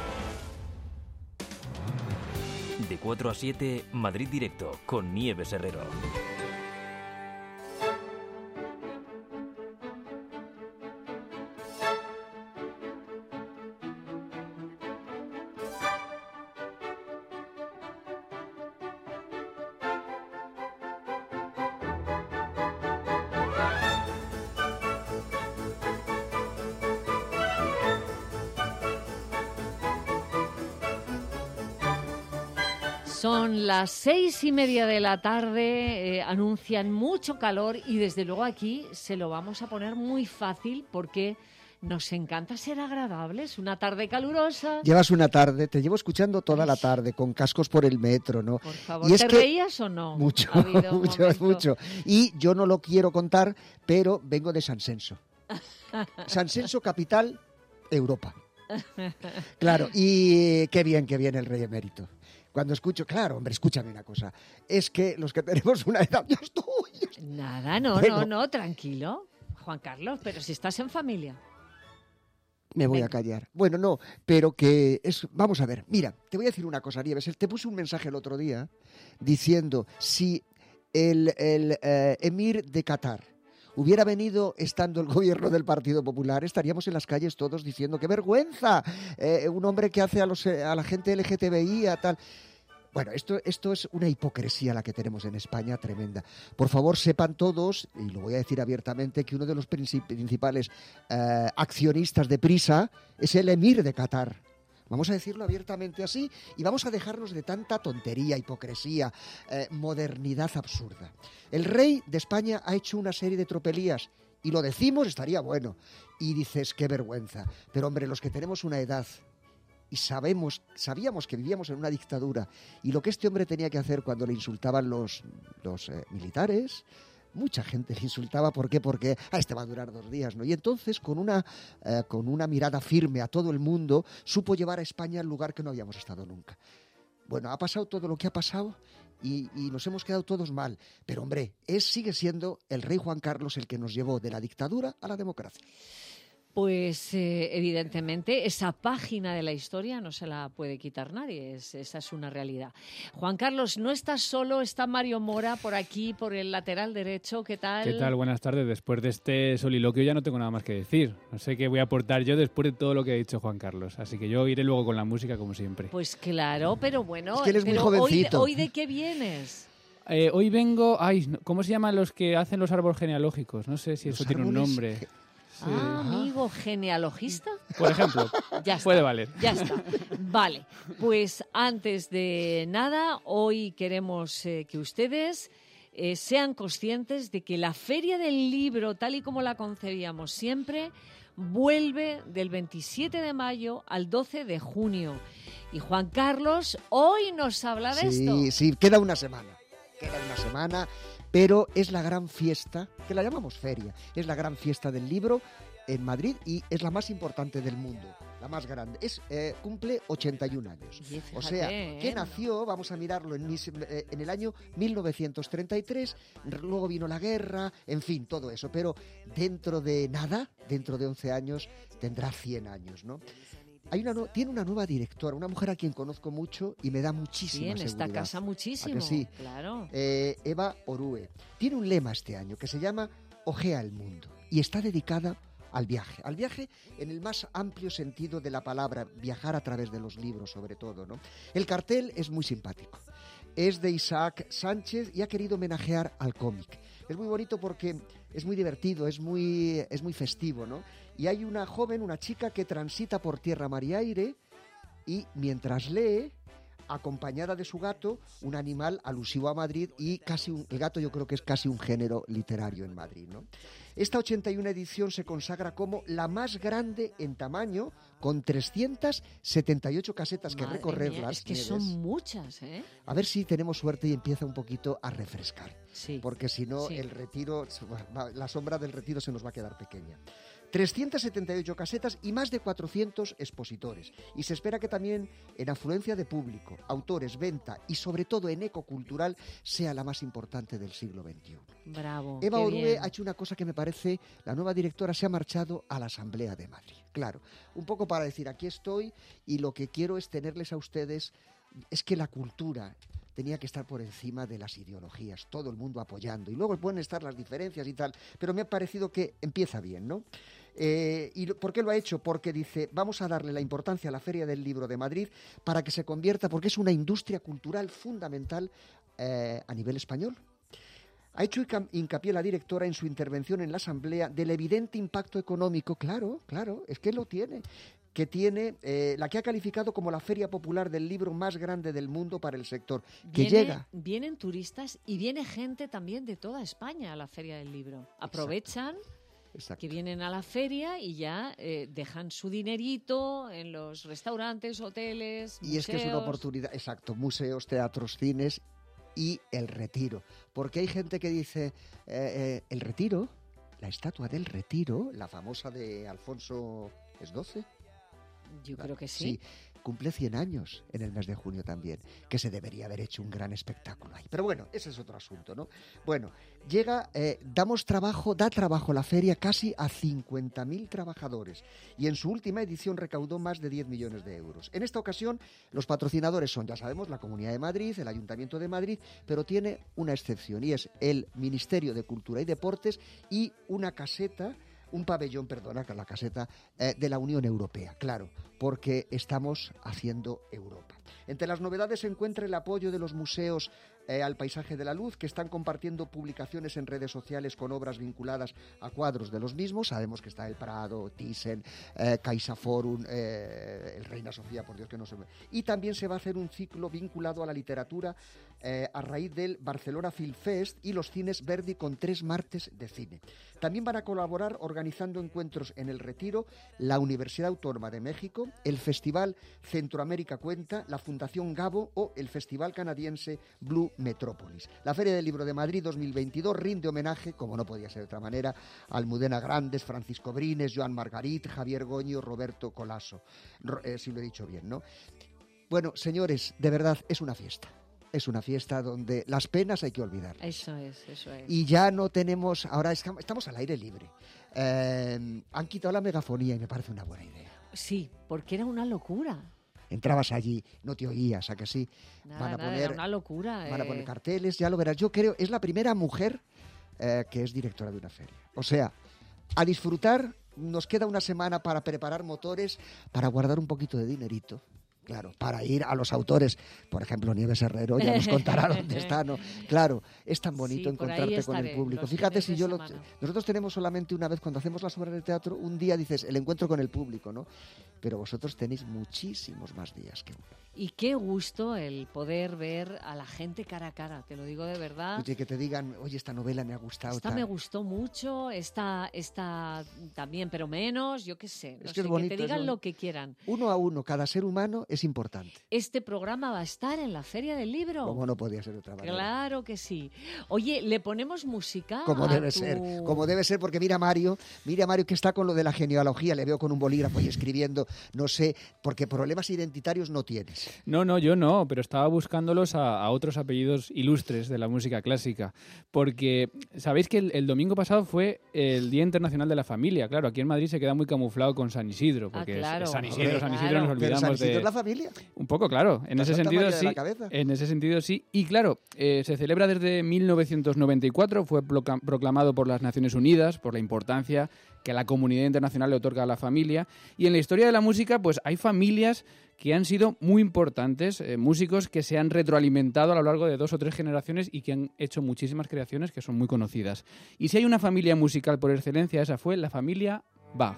Speaker 1: De cuatro a siete, Madrid Directo con Nieves Herrero.
Speaker 2: Son las seis y media de la tarde, eh, anuncian mucho calor y desde luego aquí se lo vamos a poner muy fácil porque nos encanta ser agradables, una tarde calurosa.
Speaker 11: Llevas una tarde, te llevo escuchando toda la tarde, con cascos por el metro, ¿no?
Speaker 2: Por favor,
Speaker 11: y es
Speaker 2: ¿te
Speaker 11: que...
Speaker 2: reías o no?
Speaker 11: Mucho, mucho,
Speaker 2: momento.
Speaker 11: mucho. Y yo no lo quiero contar, pero vengo de San Censo. San Censo, capital, Europa. Claro, y qué bien que viene el rey emérito. Cuando escucho, claro, hombre, escúchame una cosa, es que los que tenemos una edad, yo estoy... Yo estoy...
Speaker 2: Nada, no,
Speaker 11: bueno,
Speaker 2: no, no, tranquilo, Juan Carlos, pero si estás en familia.
Speaker 11: Me voy
Speaker 2: Venga.
Speaker 11: a callar. Bueno, no, pero que es... Vamos a ver, mira, te voy a decir una cosa, Nieves. Te puse un mensaje el otro día diciendo si el, el eh, emir de Qatar hubiera venido estando el gobierno del Partido Popular, estaríamos en las calles todos diciendo ¡qué vergüenza! Eh, un hombre que hace a, los, a la gente L G T B I, a tal... Bueno, esto, esto es una hipocresía la que tenemos en España tremenda. Por favor, sepan todos, y lo voy a decir abiertamente, que uno de los principales eh, accionistas de Prisa es el emir de Qatar. Vamos a decirlo abiertamente así y vamos a dejarnos de tanta tontería, hipocresía, eh, modernidad absurda. El rey de España ha hecho una serie de tropelías y lo decimos, estaría bueno. Y dices, qué vergüenza. Pero hombre, los que tenemos una edad y sabemos, sabíamos que vivíamos en una dictadura y lo que este hombre tenía que hacer cuando le insultaban los, los eh, militares... Mucha gente le insultaba, ¿por qué? Porque ah, este va a durar dos días, ¿no? Y entonces, con una, eh, con una mirada firme a todo el mundo, supo llevar a España al lugar que no habíamos estado nunca. Bueno, ha pasado todo lo que ha pasado y, y nos hemos quedado todos mal. Pero, hombre, es, sigue siendo el rey Juan Carlos el que nos llevó de la dictadura a la democracia.
Speaker 2: Pues eh, evidentemente esa página de la historia no se la puede quitar nadie, es, esa es una realidad. Juan Carlos, no estás solo, está Mario Mora por aquí, por el lateral derecho, ¿qué tal?
Speaker 12: ¿Qué tal? Buenas tardes. Después de este soliloquio ya no tengo nada más que decir. No sé qué voy a aportar yo después de todo lo que ha dicho Juan Carlos, así que yo iré luego con la música como siempre.
Speaker 2: Pues claro, pero bueno,
Speaker 11: es que él es muy
Speaker 2: pero
Speaker 11: jovencito.
Speaker 2: Hoy, ¿hoy de qué vienes?
Speaker 12: Eh, hoy vengo... Ay, ¿cómo se llaman los que hacen los árboles genealógicos? No sé si eso
Speaker 11: Los
Speaker 12: tiene un
Speaker 11: árboles
Speaker 12: nombre.
Speaker 11: ge-
Speaker 12: Sí.
Speaker 2: Ah, amigo genealogista.
Speaker 12: Por ejemplo,
Speaker 2: Ya está,
Speaker 12: puede valer.
Speaker 2: Ya está. Vale, pues antes de nada, hoy queremos eh, que ustedes eh, sean conscientes de que la Feria del Libro, tal y como la concebíamos siempre, vuelve del veintisiete de mayo al doce de junio. Y Juan Carlos hoy nos habla de esto.
Speaker 11: Sí, sí, queda una semana. Queda una semana, pero es la gran fiesta, que la llamamos feria, es la gran fiesta del libro en Madrid y es la más importante del mundo, la más grande. Es eh, cumple ochenta y un años.
Speaker 2: Oye, fíjate,
Speaker 11: O sea, que
Speaker 2: ¿eh?
Speaker 11: nació, vamos a mirarlo, en, mis- eh, en el año mil novecientos treinta y tres, luego vino la guerra, en fin, todo eso. Pero dentro de nada, dentro de once años, tendrá cien años, ¿no? Hay una nu- tiene una nueva directora, una mujer a quien conozco mucho y me da muchísima
Speaker 2: Sí, en
Speaker 11: seguridad.
Speaker 2: esta casa muchísimo.
Speaker 11: ¿A que sí?
Speaker 2: Claro.
Speaker 11: Eh, Eva Orue. Tiene un lema este año que se llama Ojea el mundo y está dedicada al viaje, al viaje en el más amplio sentido de la palabra, viajar a través de los libros sobre todo, ¿no? El cartel es muy simpático, es de Isaac Sánchez y ha querido homenajear al cómic. Es muy bonito porque es muy divertido, es muy, es muy festivo, ¿no? Y hay una joven, una chica que transita por tierra, mar y aire y mientras lee, acompañada de su gato, un animal alusivo a Madrid y casi un, el gato yo creo que es casi un género literario en Madrid, ¿no? Esta ochenta y una edición se consagra como la más grande en tamaño, con trescientas setenta y ocho casetas que
Speaker 2: Madre
Speaker 11: recorrerlas.
Speaker 2: mía, es que
Speaker 11: Nieves.
Speaker 2: son muchas, ¿eh?
Speaker 11: A ver si tenemos suerte y empieza un poquito a refrescar,
Speaker 2: Sí.
Speaker 11: porque si no
Speaker 2: Sí.
Speaker 11: el retiro, la sombra del retiro se nos va a quedar pequeña. trescientas setenta y ocho casetas y más de cuatrocientos expositores. Y se espera que también en afluencia de público, autores, venta y sobre todo en ecocultural sea la más importante del siglo veintiuno.
Speaker 2: Bravo.
Speaker 11: Eva
Speaker 2: qué
Speaker 11: Orue
Speaker 2: bien.
Speaker 11: ha hecho una cosa que me parece, la nueva directora se ha marchado a la Asamblea de Madrid. Claro, un poco para decir, aquí estoy y lo que quiero es tenerles a ustedes, es que la cultura tenía que estar por encima de las ideologías, todo el mundo apoyando. Y luego pueden estar las diferencias y tal, pero me ha parecido que empieza bien, ¿no? Eh, ¿Y lo- por qué lo ha hecho? Porque dice, vamos a darle la importancia a la Feria del Libro de Madrid para que se convierta, porque es una industria cultural fundamental eh, a nivel español. Ha hecho hinca- hincapié la directora en su intervención en la Asamblea del evidente impacto económico, claro, claro, es que lo tiene, que tiene, eh, la que ha calificado como la feria popular del libro más grande del mundo para el sector, que
Speaker 2: Viene,
Speaker 11: llega...
Speaker 2: Vienen turistas y viene gente también de toda España a la Feria del Libro. Aprovechan...
Speaker 11: Exacto.
Speaker 2: Que vienen a la feria y ya eh, dejan su dinerito en los restaurantes, hoteles,
Speaker 11: Y
Speaker 2: museos.
Speaker 11: es que es una oportunidad, exacto, museos, teatros, cines y el Retiro. Porque hay gente que dice, eh, eh, el Retiro, la estatua del Retiro, la famosa de Alfonso, ¿es doce?
Speaker 2: Yo creo que sí.
Speaker 11: Sí, cumple cien años en el mes de junio también, que se debería haber hecho un gran espectáculo ahí. Pero bueno, ese es otro asunto, ¿no? Bueno, llega, eh, damos trabajo, da trabajo la feria casi a cincuenta mil trabajadores y en su última edición recaudó más de diez millones de euros. En esta ocasión, los patrocinadores son, ya sabemos, la Comunidad de Madrid, el Ayuntamiento de Madrid, pero tiene una excepción y es el Ministerio de Cultura y Deportes y una caseta... Un pabellón, perdona, la caseta eh, de la Unión Europea, claro, porque estamos haciendo Europa. Entre las novedades se encuentra el apoyo de los museos eh, al paisaje de la luz, que están compartiendo publicaciones en redes sociales con obras vinculadas a cuadros de los mismos. Sabemos que está el Prado, Thyssen, eh, CaixaForum, eh, el Reina Sofía, por Dios que no se me... Y también se va a hacer un ciclo vinculado a la literatura eh, a raíz del Barcelona Film Fest y los cines Verdi con tres martes de cine. También van a colaborar organizando encuentros en el Retiro la Universidad Autónoma de México, el Festival Centroamérica Cuenta, la Fundación Gabo o el Festival Canadiense Blue Metrópolis. La Feria del Libro de Madrid dos mil veintidós rinde homenaje, como no podía ser de otra manera, a Almudena Grandes, Francisco Brines, Joan Margarit, Javier Goño, Roberto Colasso. Eh, si lo he dicho bien, ¿no? Bueno, señores, de verdad, es una fiesta. Es una fiesta donde las penas hay que olvidar.
Speaker 2: Eso es, eso es.
Speaker 11: Y ya no tenemos, ahora estamos al aire libre. Eh, han quitado la megafonía y me parece una buena idea.
Speaker 2: Sí, porque era una locura.
Speaker 11: Entrabas allí, no te oías, ¿a que sí?
Speaker 2: Nada,
Speaker 11: van a
Speaker 2: nada,
Speaker 11: poner,
Speaker 2: era una locura.
Speaker 11: Van a
Speaker 2: eh.
Speaker 11: poner carteles, ya lo verás. Yo creo, es la primera mujer eh, que es directora de una feria. O sea, a disfrutar, nos queda una semana para preparar motores, para guardar un poquito de dinerito. Claro, para ir a los autores, por ejemplo, Nieves Herrero, ya nos contará dónde está, ¿no? Claro, es tan bonito
Speaker 2: Sí, por ahí
Speaker 11: encontrarte con el
Speaker 2: estaré,
Speaker 11: público.
Speaker 2: los
Speaker 11: Fíjate
Speaker 2: fines
Speaker 11: si
Speaker 2: de
Speaker 11: yo lo,
Speaker 2: semana.
Speaker 11: nosotros tenemos solamente una vez cuando hacemos las obras de teatro, un día dices el encuentro con el público, ¿no? Pero vosotros tenéis muchísimos más días que uno.
Speaker 2: Y qué gusto el poder ver a la gente cara a cara, te lo digo de verdad.
Speaker 11: Oye, que te digan, oye, esta novela me ha gustado.
Speaker 2: Esta
Speaker 11: tal.
Speaker 2: me gustó mucho, esta, esta también, pero menos, yo qué sé. No
Speaker 11: Es
Speaker 2: sé,
Speaker 11: que es bonito,
Speaker 2: que te
Speaker 11: es
Speaker 2: digan
Speaker 11: bonito.
Speaker 2: lo que quieran.
Speaker 11: Uno a uno, cada ser humano es importante.
Speaker 2: Este programa va a estar en la Feria del Libro.
Speaker 11: Como no podía ser de otra manera.
Speaker 2: Claro que sí. Oye, ¿le ponemos música?
Speaker 11: Como
Speaker 2: a
Speaker 11: debe
Speaker 2: tu-
Speaker 11: ser, como debe ser, porque mira a Mario, mira a Mario que está con lo de la genealogía, le veo con un bolígrafo y escribiendo, no sé, porque problemas identitarios no tienes.
Speaker 12: No, no, yo no, pero estaba buscándolos a, a otros apellidos ilustres de la música clásica, porque sabéis que el, el domingo pasado fue el Día Internacional de la Familia. Claro, aquí en Madrid se queda muy camuflado con San Isidro, porque es-
Speaker 2: claro.
Speaker 12: es San Isidro,
Speaker 11: Hombre,
Speaker 12: San
Speaker 2: claro.
Speaker 12: Isidro, nos
Speaker 11: Pero
Speaker 12: olvidamos
Speaker 11: San Isidro
Speaker 12: de...
Speaker 11: es la familia.
Speaker 12: Un poco, claro, en
Speaker 11: Te
Speaker 12: ese
Speaker 11: salta
Speaker 12: sentido
Speaker 11: María de
Speaker 12: sí.
Speaker 11: la cabeza.
Speaker 12: En ese sentido sí. Y claro, eh, se celebra desde mil novecientos noventa y cuatro, fue proca- proclamado por las Naciones Unidas por la importancia que la comunidad internacional le otorga a la familia. Y en la historia de la música, pues hay familias que han sido muy importantes, eh, músicos que se han retroalimentado a lo largo de dos o tres generaciones y que han hecho muchísimas creaciones que son muy conocidas. Y si hay una familia musical por excelencia, esa fue la familia Bach.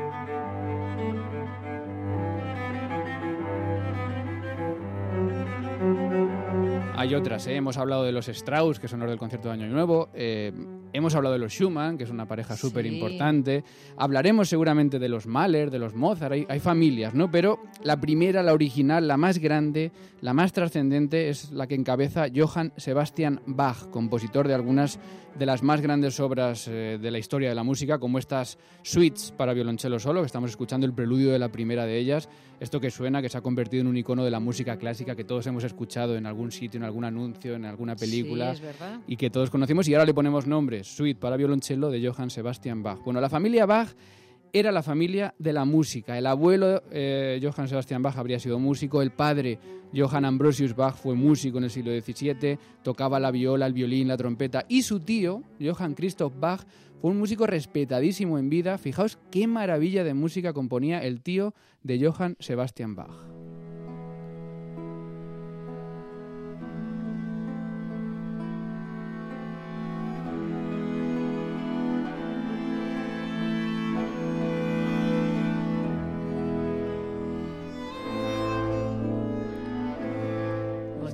Speaker 12: Hay otras, ¿eh? Hemos hablado de los Strauss, que son los del concierto de Año Nuevo, eh, hemos hablado de los Schumann, que es una pareja
Speaker 2: Sí.
Speaker 12: súper importante, hablaremos seguramente de los Mahler, de los Mozart, hay, hay familias, ¿no? Pero la primera, la original, la más grande, la más trascendente es la que encabeza Johann Sebastian Bach, compositor de algunas de las más grandes obras eh, de la historia de la música, como estas suites para violonchelo solo, que estamos escuchando el preludio de la primera de ellas, esto que suena, que se ha convertido en un icono de la música clásica que todos hemos escuchado en algún sitio, en algún anuncio, en alguna película,
Speaker 2: Sí, es verdad.
Speaker 12: y que todos conocemos, y ahora le ponemos nombre, Suite para violonchelo de Johann Sebastian Bach. Bueno, la familia Bach era la familia de la música. El abuelo, eh, Johann Sebastian Bach, habría sido músico. El padre, Johann Ambrosius Bach, fue músico en el siglo diecisiete, tocaba la viola, el violín, la trompeta. Y su tío, Johann Christoph Bach, fue un músico respetadísimo en vida. Fijaos qué maravilla de música componía el tío de Johann Sebastian Bach.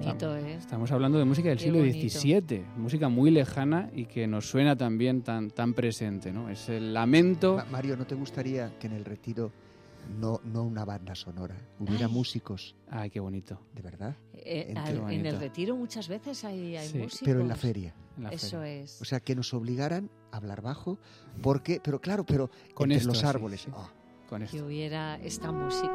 Speaker 2: bonito, ¿eh?
Speaker 12: Estamos hablando de música del
Speaker 2: Qué
Speaker 12: siglo
Speaker 2: bonito.
Speaker 12: diecisiete, música muy lejana y que nos suena también tan, tan presente, ¿no? Es el lamento...
Speaker 11: Ma- Mario, ¿no te gustaría que en el retiro no, no una banda sonora, hubiera
Speaker 2: Ay.
Speaker 11: músicos?
Speaker 12: Ay, qué bonito.
Speaker 11: ¿De verdad?
Speaker 2: Eh,
Speaker 11: En-
Speaker 2: al-
Speaker 11: qué
Speaker 2: en
Speaker 12: bonito.
Speaker 2: el retiro muchas veces hay, hay
Speaker 12: Sí,
Speaker 2: músicos.
Speaker 11: Pero en la feria.
Speaker 12: En la
Speaker 2: Eso
Speaker 12: feria.
Speaker 2: es.
Speaker 11: O sea, que nos obligaran a hablar bajo, porque, pero claro, pero
Speaker 12: Con
Speaker 11: entre
Speaker 12: esto,
Speaker 11: los
Speaker 12: sí,
Speaker 11: árboles.
Speaker 12: sí.
Speaker 11: Ah,
Speaker 12: Con esto.
Speaker 2: Que hubiera esta música.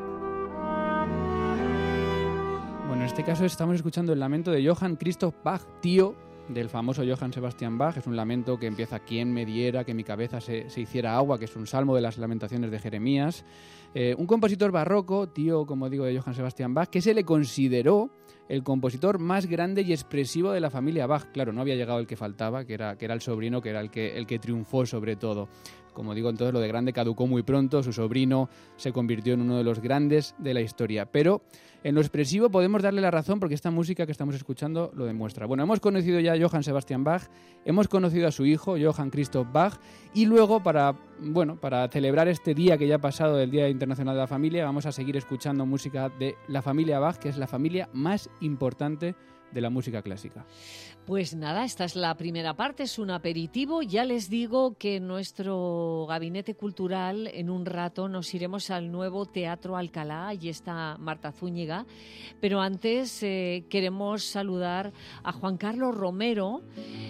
Speaker 12: Bueno, en este caso estamos escuchando el lamento de Johann Christoph Bach, tío del famoso Johann Sebastian Bach. Es un lamento que empieza: quien me diera que mi cabeza se, se hiciera agua, que es un salmo de las lamentaciones de Jeremías. Eh, un compositor barroco, tío, como digo, de Johann Sebastian Bach, que se le consideró el compositor más grande y expresivo de la familia Bach. Claro, no había llegado el que faltaba, que era, que era el sobrino, que era el que, el que triunfó sobre todo. Como digo, entonces lo de grande caducó muy pronto, su sobrino se convirtió en uno de los grandes de la historia. Pero en lo expresivo podemos darle la razón porque esta música que estamos escuchando lo demuestra. Bueno, hemos conocido ya a Johann Sebastian Bach, hemos conocido a su hijo, Johann Christoph Bach, y luego para, bueno, para celebrar este día que ya ha pasado, del Día Internacional de la Familia, vamos a seguir escuchando música de la familia Bach, que es la familia más importante de la música clásica.
Speaker 2: Pues nada, esta es la primera parte, es un aperitivo. Ya les digo que en nuestro gabinete cultural en un rato nos iremos al nuevo Teatro Alcalá, allí está Marta Zúñiga, pero antes eh, queremos saludar a Juan Carlos Romero,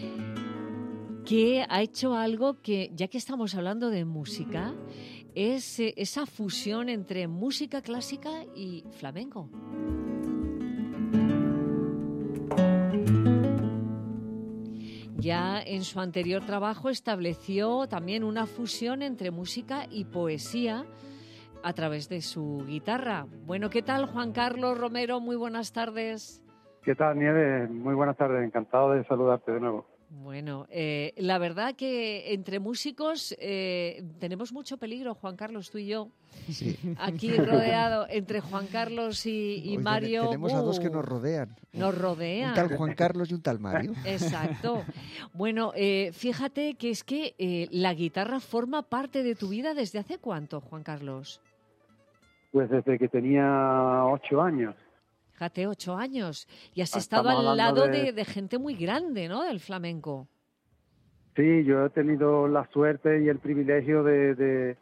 Speaker 2: que ha hecho algo que, ya que estamos hablando de música, es eh, esa fusión entre música clásica y flamenco. Ya en su anterior trabajo estableció también una fusión entre música y poesía a través de su guitarra. Bueno, ¿qué tal, Juan Carlos Romero? Muy buenas tardes.
Speaker 13: ¿Qué tal, Nieves? Muy buenas tardes, encantado de saludarte de nuevo.
Speaker 2: Bueno, eh, la verdad que entre músicos eh, tenemos mucho peligro, Juan Carlos, tú y yo.
Speaker 11: sí.
Speaker 2: Aquí rodeado entre Juan Carlos y, y
Speaker 11: Oye,
Speaker 2: Mario.
Speaker 11: Tenemos a dos que
Speaker 2: ¡uh!
Speaker 11: nos rodean.
Speaker 2: Nos rodean.
Speaker 11: Un tal Juan Carlos y un tal Mario.
Speaker 2: Exacto. Bueno, eh, fíjate que es que eh, la guitarra forma parte de tu vida ¿desde hace cuánto, Juan Carlos?
Speaker 13: Pues desde que tenía ocho años.
Speaker 2: Fíjate, ocho años. Y has
Speaker 13: Estamos
Speaker 2: estado al
Speaker 13: hablando
Speaker 2: lado
Speaker 13: de-
Speaker 2: de... de gente muy grande, ¿no?, del flamenco.
Speaker 13: Sí, yo he tenido la suerte y el privilegio de, de,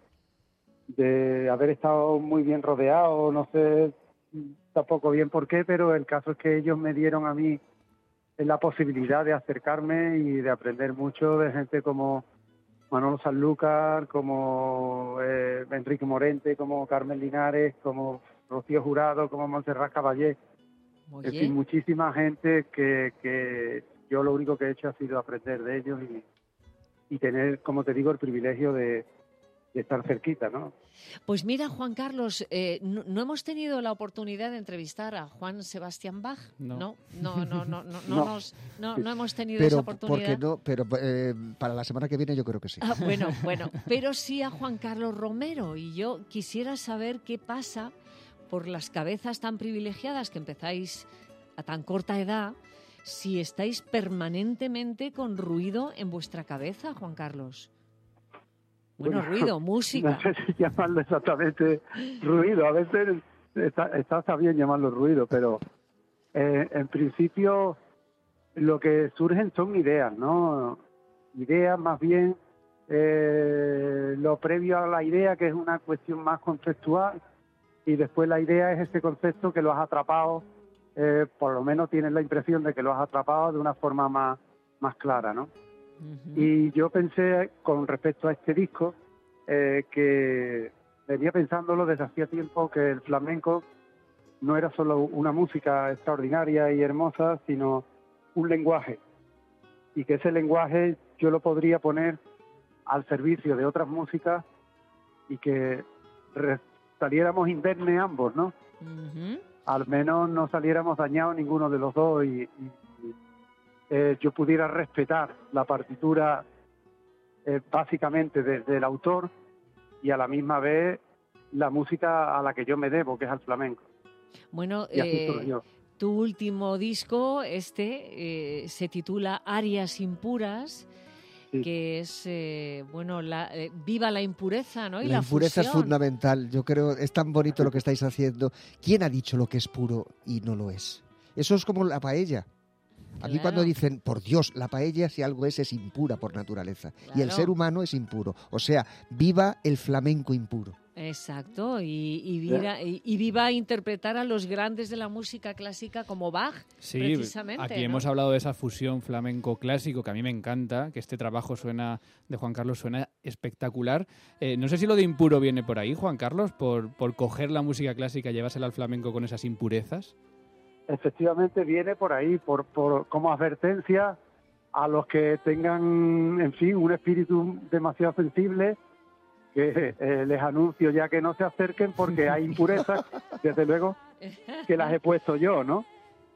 Speaker 13: de haber estado muy bien rodeado, no sé tampoco bien por qué, pero el caso es que ellos me dieron a mí la posibilidad de acercarme y de aprender mucho de gente como Manolo Sanlúcar, como eh, Enrique Morente, como Carmen Linares, como Rocío Jurado, como Montserrat Caballé.
Speaker 2: Oye.
Speaker 13: En fin, muchísima gente que, que yo lo único que he hecho ha sido aprender de ellos y, y tener, como te digo, el privilegio de, de estar cerquita, ¿no?
Speaker 2: Pues mira, Juan Carlos, eh, no, no hemos tenido la oportunidad de entrevistar a Juan Sebastián Bach.
Speaker 12: No.
Speaker 2: No, no, no, no, no, no,
Speaker 11: No.
Speaker 2: nos- no, no hemos tenido esa
Speaker 11: Pero,
Speaker 2: oportunidad.
Speaker 11: porque no? Pero eh, para la semana que viene yo creo que sí.
Speaker 2: Ah, bueno, bueno, pero sí a Juan Carlos Romero. Y yo quisiera saber qué pasa por las cabezas tan privilegiadas que empezáis a tan corta edad, si estáis permanentemente con ruido en vuestra cabeza, Juan Carlos. Bueno,
Speaker 13: Bueno,
Speaker 2: ruido, música.
Speaker 13: No sé si llamarlo exactamente ruido. A veces está, está, está bien llamarlo ruido, pero eh, en principio lo que surgen son ideas, ¿no? Ideas más bien eh, lo previo a la idea, que es una cuestión más conceptual, y después la idea es ese concepto que lo has atrapado, eh, por lo menos tienes la impresión de que lo has atrapado de una forma más, más clara, ¿no?
Speaker 2: Ujú.
Speaker 13: Y yo pensé, con respecto a este disco, eh, que venía pensándolo desde hacía tiempo, que el flamenco no era solo una música extraordinaria y hermosa, sino un lenguaje. Y que ese lenguaje yo lo podría poner al servicio de otras músicas y que re- saliéramos indemnes ambos, ¿no?
Speaker 2: Ujú.
Speaker 13: Al menos no saliéramos dañados ninguno de los dos y, y- y, eh, yo pudiera respetar la partitura eh, básicamente de- del autor y a la misma vez la música a la que yo me debo, que es al flamenco.
Speaker 2: Bueno,
Speaker 13: Y así
Speaker 2: eh,
Speaker 13: surgió.
Speaker 2: tu último disco, este, eh, se titula Arias Impuras,
Speaker 13: Sí.
Speaker 2: que es, eh, bueno, la, eh, viva la impureza, ¿no? Y
Speaker 11: La
Speaker 2: la,
Speaker 11: impureza es
Speaker 2: fusión.
Speaker 11: fundamental. Yo creo, es tan bonito lo que estáis haciendo. ¿Quién ha dicho lo que es puro y no lo es? Eso es como la paella. A mí
Speaker 2: Claro.
Speaker 11: cuando dicen, por Dios, la paella si algo es, es impura por naturaleza. Y el
Speaker 2: Claro.
Speaker 11: ser humano es impuro. O sea, viva el flamenco impuro.
Speaker 2: Exacto, y, y, viva, y, y viva interpretar a los grandes de la música clásica como Bach,
Speaker 12: Sí,
Speaker 2: precisamente.
Speaker 12: aquí
Speaker 2: ¿no?
Speaker 12: hemos hablado de esa fusión flamenco clásico que a mí me encanta, que este trabajo suena de Juan Carlos suena espectacular. Eh, no sé si lo de impuro viene por ahí, Juan Carlos, por, por coger la música clásica y llevársela al flamenco con esas impurezas.
Speaker 13: Efectivamente viene por ahí, por, por como advertencia a los que tengan, en fin, un espíritu demasiado sensible, que eh, les anuncio ya que no se acerquen porque hay impurezas, desde luego, que las he puesto yo, ¿no?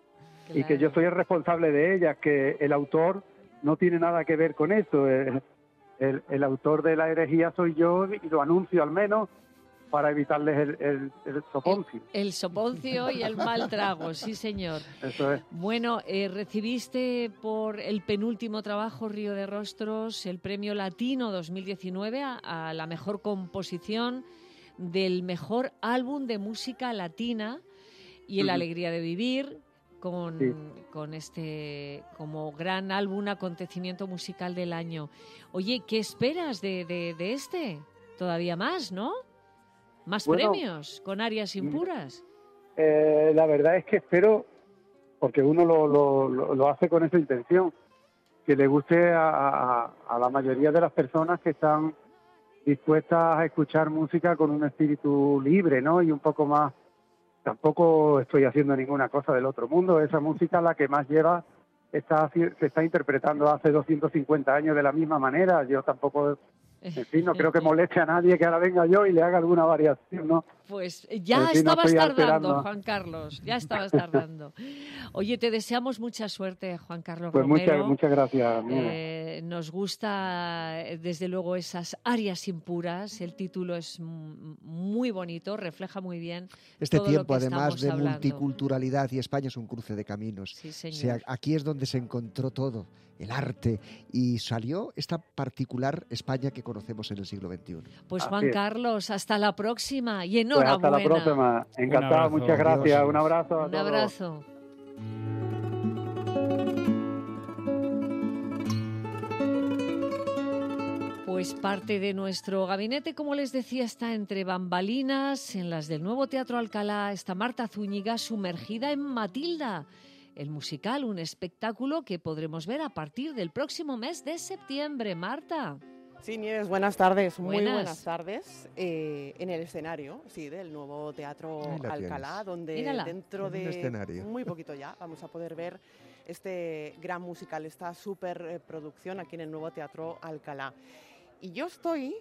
Speaker 13: Y que yo soy el responsable de ellas, que el autor no tiene nada que ver con eso. El, el, el autor de la herejía soy yo y lo anuncio al menos para evitarles el, el, el soponcio.
Speaker 2: El soponcio y el mal trago, sí señor.
Speaker 13: Eso es.
Speaker 2: Bueno, eh, recibiste por el penúltimo trabajo, Río de Rostros, el Premio Latino dos mil diecinueve a, a la mejor composición del mejor álbum de música latina y El
Speaker 13: Ujú.
Speaker 2: Alegría de Vivir, con,
Speaker 13: Sí.
Speaker 2: con este como gran álbum acontecimiento musical del año. Oye, ¿qué esperas de, de, de este? Todavía más, ¿no? Más
Speaker 13: Bueno,
Speaker 2: premios con Arias Impuras.
Speaker 13: Eh, la verdad es que espero, porque uno lo, lo, lo- lo hace con esa intención, que le guste a, a- a la mayoría de las personas que están dispuestas a escuchar música con un espíritu libre, ¿no? Y un poco más, tampoco estoy haciendo ninguna cosa del otro mundo, esa música la que más lleva está, haci- se está interpretando hace doscientos cincuenta años de la misma manera, yo tampoco... En fin, no creo que moleste a nadie que ahora venga yo y le haga alguna variación, ¿no?
Speaker 2: Pues ya
Speaker 13: En fin, no
Speaker 2: estabas
Speaker 13: estoy
Speaker 2: tardando,
Speaker 13: alterando.
Speaker 2: Juan Carlos, ya estabas tardando. Oye, te deseamos mucha suerte, Juan Carlos
Speaker 13: Pues
Speaker 2: Romero.
Speaker 13: muchas, muchas gracias. Mira.
Speaker 2: Eh, nos gusta, eh, desde luego, esas arias impuras. El título es m- muy bonito, refleja muy bien
Speaker 11: Este
Speaker 2: todo lo
Speaker 11: tiempo,
Speaker 2: que
Speaker 11: además
Speaker 2: estamos
Speaker 11: de
Speaker 2: hablando.
Speaker 11: multiculturalidad, y España es un cruce de caminos.
Speaker 2: Sí,
Speaker 11: O
Speaker 2: señor.
Speaker 11: sea, aquí es donde se encontró todo, el arte, y salió esta particular España que conocemos en el siglo veintiuno.
Speaker 2: Pues
Speaker 13: Así
Speaker 2: Juan
Speaker 13: es.
Speaker 2: Carlos, hasta la próxima y
Speaker 13: Pues hasta
Speaker 2: enhorabuena.
Speaker 13: la próxima. Encantado,
Speaker 12: abrazo.
Speaker 13: muchas gracias.
Speaker 11: Adiós.
Speaker 13: Un abrazo a
Speaker 2: Un
Speaker 13: todos.
Speaker 2: abrazo. Pues parte de nuestro gabinete, como les decía, está entre bambalinas. En las del Nuevo Teatro Alcalá está Marta Zúñiga sumergida en Matilda, el musical, un espectáculo que podremos ver a partir del próximo mes de septiembre. Marta.
Speaker 14: Sí, Nieves, buenas tardes, muy
Speaker 2: Buenas.
Speaker 14: buenas tardes. Eh, en el escenario, sí, del nuevo Teatro
Speaker 11: Ahí la
Speaker 14: Alcalá,
Speaker 11: tienes.
Speaker 14: donde
Speaker 2: Mírala.
Speaker 14: dentro
Speaker 11: En un
Speaker 14: de
Speaker 11: escenario.
Speaker 14: muy poquito ya vamos a poder ver este gran musical, esta super eh, producción aquí en el nuevo Teatro Alcalá. Y yo estoy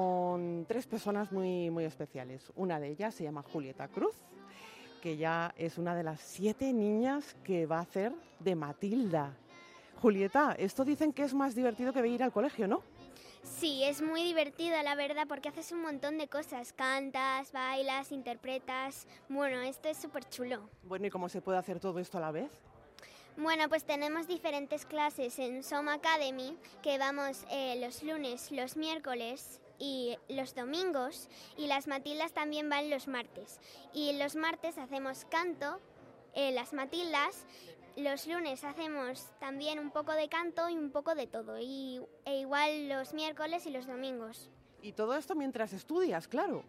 Speaker 14: con tres personas muy, muy especiales. Una de ellas se llama Julieta Cruz, que ya es una de las siete niñas que va a hacer de Matilda. Julieta, esto dicen que es más divertido que ir al colegio, ¿no?
Speaker 15: Sí, es muy divertido, la verdad, porque haces un montón de cosas. Cantas, bailas, interpretas. Bueno, esto es súper chulo.
Speaker 14: Bueno, ¿y cómo se puede hacer todo esto a la vez?
Speaker 15: Bueno, pues tenemos diferentes clases en Som Academy, que vamos eh, los lunes, los miércoles y los domingos. Y las Matildas también van los martes. Y los martes hacemos canto, eh, las Matildas. Los lunes hacemos también un poco de canto y un poco de todo. Y, e igual los miércoles y los domingos.
Speaker 14: Y todo esto mientras estudias, claro.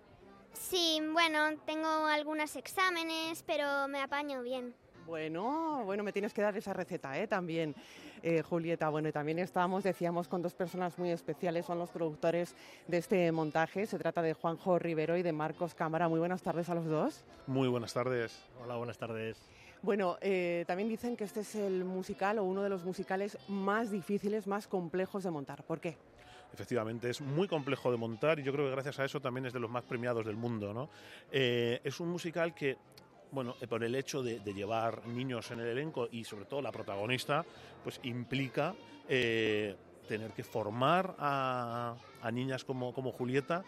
Speaker 15: Sí, bueno, tengo algunos exámenes, pero me apaño bien.
Speaker 14: Bueno, bueno, me tienes que dar esa receta, ¿eh? También, eh, Julieta. Bueno, y también estamos, decíamos, con dos personas muy especiales, son los productores de este montaje. Se trata de Juanjo Rivero y de Marcos Cámara. Muy buenas tardes a los dos.
Speaker 16: Muy buenas tardes. Hola, buenas tardes.
Speaker 14: Bueno, eh, también dicen que este es el musical o uno de los musicales más difíciles, más complejos de montar. ¿Por qué?
Speaker 16: Efectivamente, es muy complejo de montar y yo creo que gracias a eso también es de los más premiados del mundo, ¿no? Eh, es un musical que, bueno, eh, por el hecho de, de llevar niños en el elenco y sobre todo la protagonista, pues implica eh, tener que formar a, a niñas como, como Julieta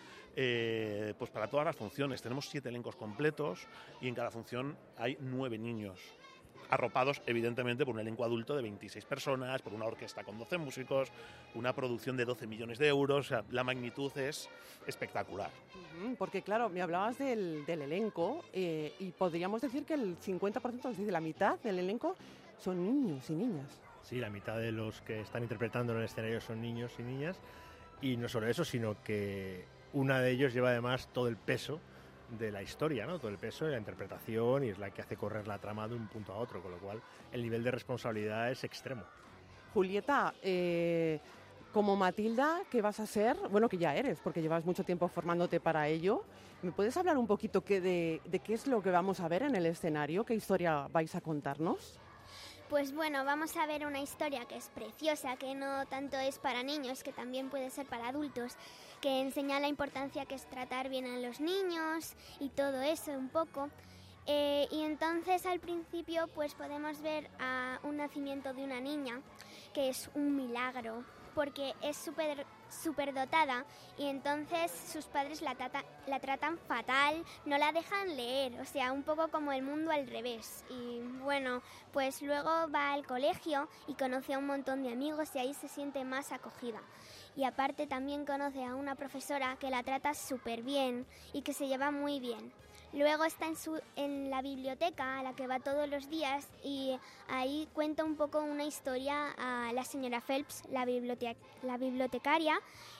Speaker 16: eh, pues para todas las funciones. Tenemos siete elencos completos y en cada función hay nueve niños. arropados evidentemente por un elenco adulto de veintiséis personas, por una orquesta con doce músicos, una producción de doce millones de euros, o sea, la magnitud es espectacular.
Speaker 14: Uh-huh, porque claro, me hablabas del, del elenco eh, y podríamos decir que el cincuenta por ciento, es decir, la mitad del elenco son niños y niñas.
Speaker 17: Sí, la mitad de los que están interpretando en el escenario son niños y niñas, y no solo eso, sino que una de ellos lleva además todo el peso de la historia, ¿no? Todo el peso de la interpretación, y es la que hace correr la trama de un punto a otro, con lo cual el nivel de responsabilidad es extremo.
Speaker 14: Julieta, eh, como Matilda, ¿qué vas a hacer? Bueno, que ya eres, porque llevas mucho tiempo formándote para ello. ¿Me puedes hablar un poquito que de, de qué es lo que vamos a ver en el escenario? ¿Qué historia vais a contarnos?
Speaker 15: Pues bueno, vamos a ver una historia que es preciosa, que no tanto es para niños, que también puede ser para adultos, que enseña la importancia que es tratar bien a los niños y todo eso un poco. Eh, y entonces al principio pues podemos ver a un nacimiento de una niña, que es un milagro, porque es súper súper dotada y entonces sus padres la, tata, la tratan fatal, no la dejan leer, o sea, un poco como el mundo al revés. Y bueno, pues luego va al colegio y conoce a un montón de amigos y ahí se siente más acogida. Y aparte también conoce a una profesora que la trata súper bien y que se lleva muy bien. Luego está en, su, en la biblioteca a la que va todos los días y ahí cuenta un poco una historia a la señora Phelps, la, biblioteca, la bibliotecaria,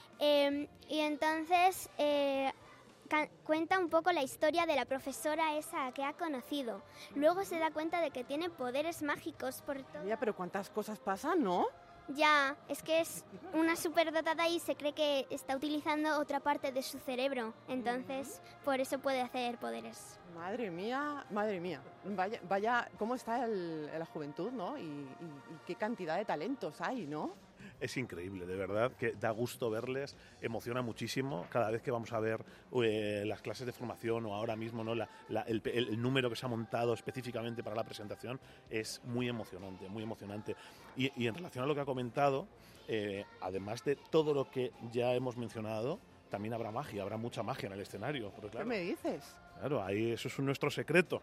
Speaker 15: eh, y entonces eh, ca- cuenta un poco la historia de la profesora esa que ha conocido. Luego se da cuenta de que tiene poderes mágicos por todo.
Speaker 14: Mira, pero cuántas cosas pasan, ¿no?
Speaker 15: Ya, es que es una superdotada y se cree que está utilizando otra parte de su cerebro, entonces por eso puede hacer poderes.
Speaker 14: Madre mía, madre mía, vaya, vaya cómo está el, la juventud, ¿no? Y, y, y qué cantidad de talentos hay, ¿no?
Speaker 16: Es increíble, de verdad, que da gusto verles, emociona muchísimo cada vez que vamos a ver eh, las clases de formación o ahora mismo, ¿no? la, la, el, el, el número que se ha montado específicamente para la presentación es muy emocionante, muy emocionante. Y, y en relación a lo que ha comentado, eh, además de todo lo que ya hemos mencionado, también habrá magia, habrá mucha magia en el escenario. Porque, claro,
Speaker 14: ¿qué me dices?
Speaker 16: Claro, ahí eso es nuestro secreto.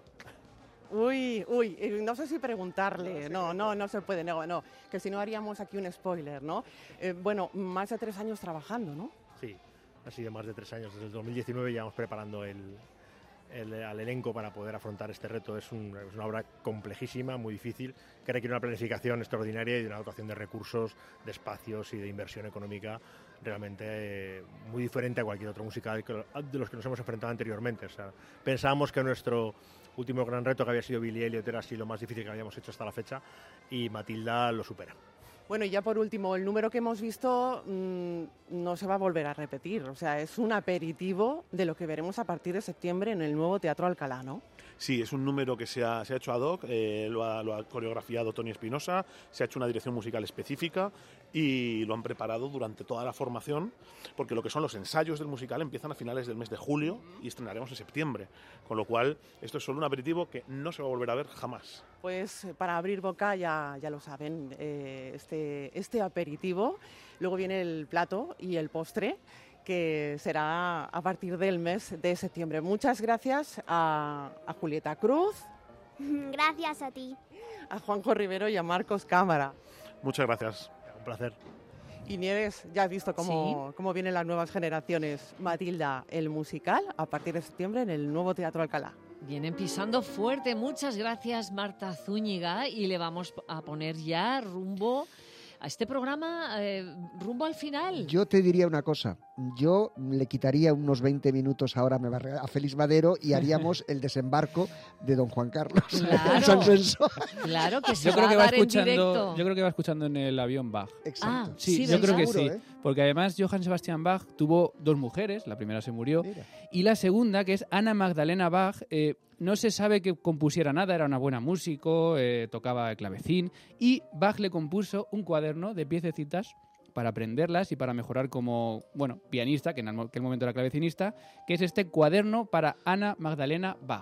Speaker 14: Uy, uy, no sé si preguntarle, no, no, no se puede, no, no, que si no haríamos aquí un spoiler, ¿no? Eh, bueno, más de tres años trabajando, ¿no?
Speaker 17: Sí, ha sido más de tres años, desde el dos mil diecinueve llevamos preparando el, el, al elenco para poder afrontar este reto. Es, un, es una obra complejísima, muy difícil, que requiere una planificación extraordinaria y una dotación de recursos, de espacios y de inversión económica realmente eh, muy diferente a cualquier otro musical que, de los que nos hemos enfrentado anteriormente. O sea, pensábamos que nuestro último gran reto, que había sido Billy Elliot, era así lo más difícil que habíamos hecho hasta la fecha, y Matilda lo supera.
Speaker 14: Bueno, y ya por último, el número que hemos visto mmm, no se va a volver a repetir, o sea, es un aperitivo de lo que veremos a partir de septiembre en el nuevo Teatro Alcalá, ¿no?
Speaker 16: Sí, es un número que se ha, se ha hecho ad hoc, eh, lo, ha, lo ha coreografiado Tony Espinosa, se ha hecho una dirección musical específica y lo han preparado durante toda la formación, porque lo que son los ensayos del musical empiezan a finales del mes de julio y estrenaremos en septiembre, con lo cual esto es solo un aperitivo que no se va a volver a ver jamás.
Speaker 14: Pues para abrir boca ya, ya lo saben, eh, este, este aperitivo, luego viene el plato y el postre, que será a partir del mes de septiembre. Muchas gracias a, a Julieta Cruz.
Speaker 15: Gracias a ti.
Speaker 14: A Juanjo Rivero y a Marcos Cámara.
Speaker 16: Muchas gracias.
Speaker 17: Un placer.
Speaker 14: Y Nieves, ya has visto cómo, ¿sí? cómo vienen las nuevas generaciones. Matilda, el musical, a partir de septiembre en el nuevo Teatro Alcalá.
Speaker 2: Vienen pisando fuerte. Muchas gracias, Marta Zúñiga. Y le vamos a poner ya rumbo a este programa, eh, rumbo al final.
Speaker 11: Yo te diría una cosa. Yo le quitaría unos veinte minutos ahora me va a Félix Madero y haríamos el desembarco de don Juan Carlos.
Speaker 2: Claro,
Speaker 11: San Censo.
Speaker 2: Claro que se
Speaker 12: yo
Speaker 2: va
Speaker 12: creo que
Speaker 2: a
Speaker 12: va
Speaker 2: dar
Speaker 12: escuchando,
Speaker 2: en directo.
Speaker 12: Yo creo que va escuchando en el avión Bach.
Speaker 11: Exacto.
Speaker 2: Ah,
Speaker 12: sí,
Speaker 2: sí,
Speaker 12: yo creo que
Speaker 11: seguro,
Speaker 12: sí.
Speaker 11: ¿eh?
Speaker 12: Porque además Johann Sebastian Bach tuvo dos mujeres, la primera se murió,
Speaker 11: Mira.
Speaker 12: y la segunda, que es Ana Magdalena Bach, eh, no se sabe que compusiera nada, era una buena músico, eh, tocaba el clavecín, y Bach le compuso un cuaderno de piececitas para aprenderlas y para mejorar como, bueno, pianista, que en aquel momento era clavecinista, que es este cuaderno para Ana Magdalena Bach.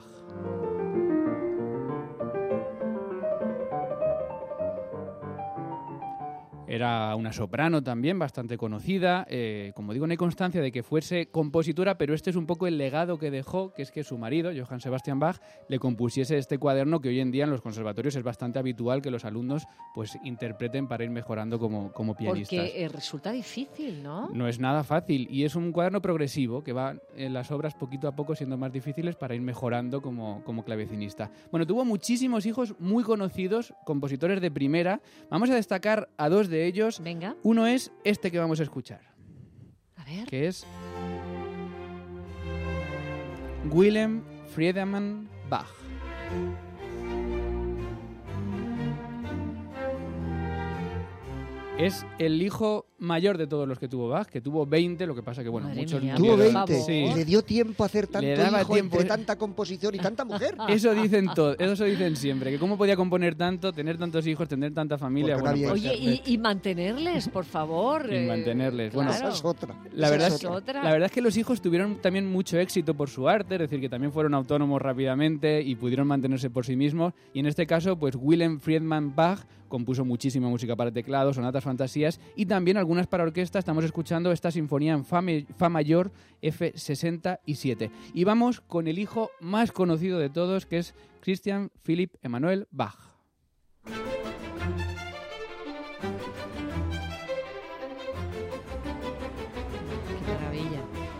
Speaker 12: Era una soprano también, bastante conocida. Eh, como digo, no hay constancia de que fuese compositora, pero este es un poco el legado que dejó, que es que su marido, Johann Sebastian Bach, le compusiese este cuaderno que hoy en día en los conservatorios es bastante habitual que los alumnos pues interpreten para ir mejorando como, como pianistas.
Speaker 2: Porque eh, resulta difícil, ¿no?
Speaker 12: No es nada fácil y es un cuaderno progresivo que va en las obras poquito a poco siendo más difíciles para ir mejorando como, como clavecinista. Bueno, tuvo muchísimos hijos muy conocidos, compositores de primera. Vamos a destacar a dos de ellos.
Speaker 2: Venga.
Speaker 12: Uno es este que vamos a escuchar.
Speaker 2: A ver.
Speaker 12: Que es Wilhelm Friedemann Bach. Es el hijo mayor de todos los que tuvo Bach, que tuvo veinte, lo que pasa que, bueno,
Speaker 2: Madre
Speaker 12: muchos
Speaker 2: mía,
Speaker 11: Tuvo
Speaker 12: murieron.
Speaker 11: veinte.
Speaker 12: Sí.
Speaker 11: Le dio tiempo a hacer tanto
Speaker 12: Le daba
Speaker 11: hijo
Speaker 12: tiempo.
Speaker 11: entre tanta composición y tanta mujer.
Speaker 12: Eso dicen todos, eso dicen siempre, que cómo podía componer tanto, tener tantos hijos, tener tanta familia.
Speaker 11: Porque no
Speaker 12: Bueno,
Speaker 11: había
Speaker 12: pues,
Speaker 2: Oye, y, y mantenerles, por favor.
Speaker 12: Y
Speaker 2: eh,
Speaker 12: mantenerles. Bueno,
Speaker 2: claro.
Speaker 11: Esa es otra.
Speaker 12: La
Speaker 11: Esa
Speaker 12: verdad,
Speaker 11: es
Speaker 12: es,
Speaker 11: otra.
Speaker 12: la verdad es que los hijos tuvieron también mucho éxito por su arte, es decir, que también fueron autónomos rápidamente y pudieron mantenerse por sí mismos. Y en este caso, pues Wilhelm Friedemann Bach compuso muchísima música para teclado, sonatas, fantasías y también algunas para orquesta. Estamos escuchando esta sinfonía en fa, me, fa mayor F sesenta y siete. Y vamos con el hijo más conocido de todos, que es Christian Philipp Emanuel Bach.
Speaker 2: Qué maravilla.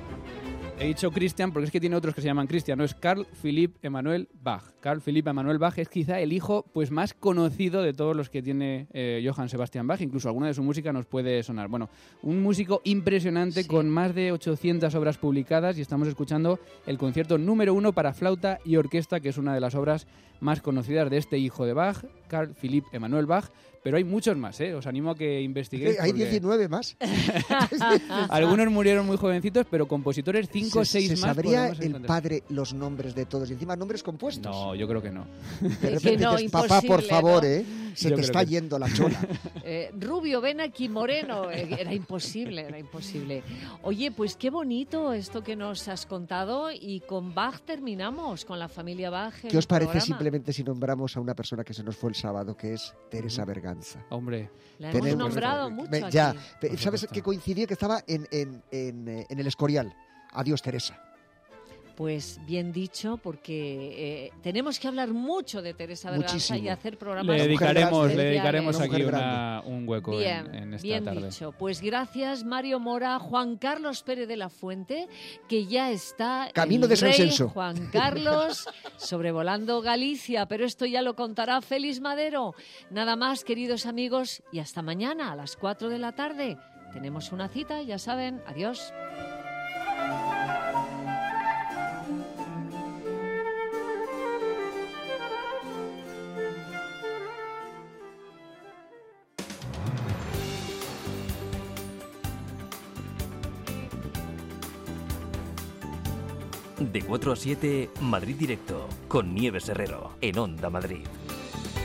Speaker 12: He dicho Christian porque es que tiene otros que se llaman Christian, no es Carl Philipp Emanuel Bach. Carl Philipp Emanuel Bach es quizá el hijo pues más conocido de todos los que tiene eh, Johann Sebastian Bach, incluso alguna de su música nos puede sonar. Bueno, un músico impresionante sí. con más de ochocientas obras publicadas y estamos escuchando el concierto número uno para flauta y orquesta, que es una de las obras más conocidas de este hijo de Bach, Carl Philipp Emanuel Bach. Pero hay muchos más, ¿eh? Os animo a que investiguéis.
Speaker 11: Hay
Speaker 12: porque...
Speaker 11: diecinueve más.
Speaker 12: Algunos murieron muy jovencitos, pero compositores cinco o seis
Speaker 11: ¿Se
Speaker 12: más.
Speaker 11: sabría el padre los nombres de todos? Y encima nombres compuestos.
Speaker 12: No, yo creo que no.
Speaker 11: De repente
Speaker 2: no,
Speaker 11: dices, papá, por favor,
Speaker 2: ¿no?
Speaker 11: ¿eh? Se
Speaker 12: Yo
Speaker 11: te
Speaker 12: creo
Speaker 11: está
Speaker 12: que...
Speaker 11: yendo la chola.
Speaker 2: Eh, Rubio, ven aquí, Moreno. Eh, era imposible, era imposible. Oye, pues qué bonito esto que nos has contado y con Bach terminamos, con la familia Bach.
Speaker 11: ¿Qué os parece
Speaker 2: programa.
Speaker 11: simplemente si nombramos a una persona que se nos fue el sábado, que es Teresa Berganza?
Speaker 12: Hombre.
Speaker 2: La hemos
Speaker 11: Tenemos,
Speaker 2: nombrado mucho
Speaker 11: me,
Speaker 2: aquí.
Speaker 11: Ya, ¿sabes qué coincidía? Que estaba en, en, en, en el Escorial. Adiós, Teresa.
Speaker 2: Pues bien dicho, porque eh, tenemos que hablar mucho de Teresa Berganza
Speaker 11: Muchísimo.
Speaker 2: y hacer programas
Speaker 12: Le dedicaremos, le dedicaremos
Speaker 11: Una
Speaker 12: aquí
Speaker 11: mujer
Speaker 12: una, un hueco
Speaker 2: bien,
Speaker 12: en, en esta
Speaker 2: bien
Speaker 12: tarde.
Speaker 2: dicho. Pues gracias, Mario Mora, Juan Carlos Pérez de la Fuente, que ya está
Speaker 11: Camino
Speaker 2: el
Speaker 11: de San
Speaker 2: rey
Speaker 11: Celso.
Speaker 2: Juan Carlos sobrevolando Galicia, pero esto ya lo contará Félix Madero. Nada más, queridos amigos, y hasta mañana a las cuatro de la tarde. Tenemos una cita, ya saben. Adiós.
Speaker 1: De cuatro a siete, Madrid Directo, con Nieves Herrero, en Onda Madrid.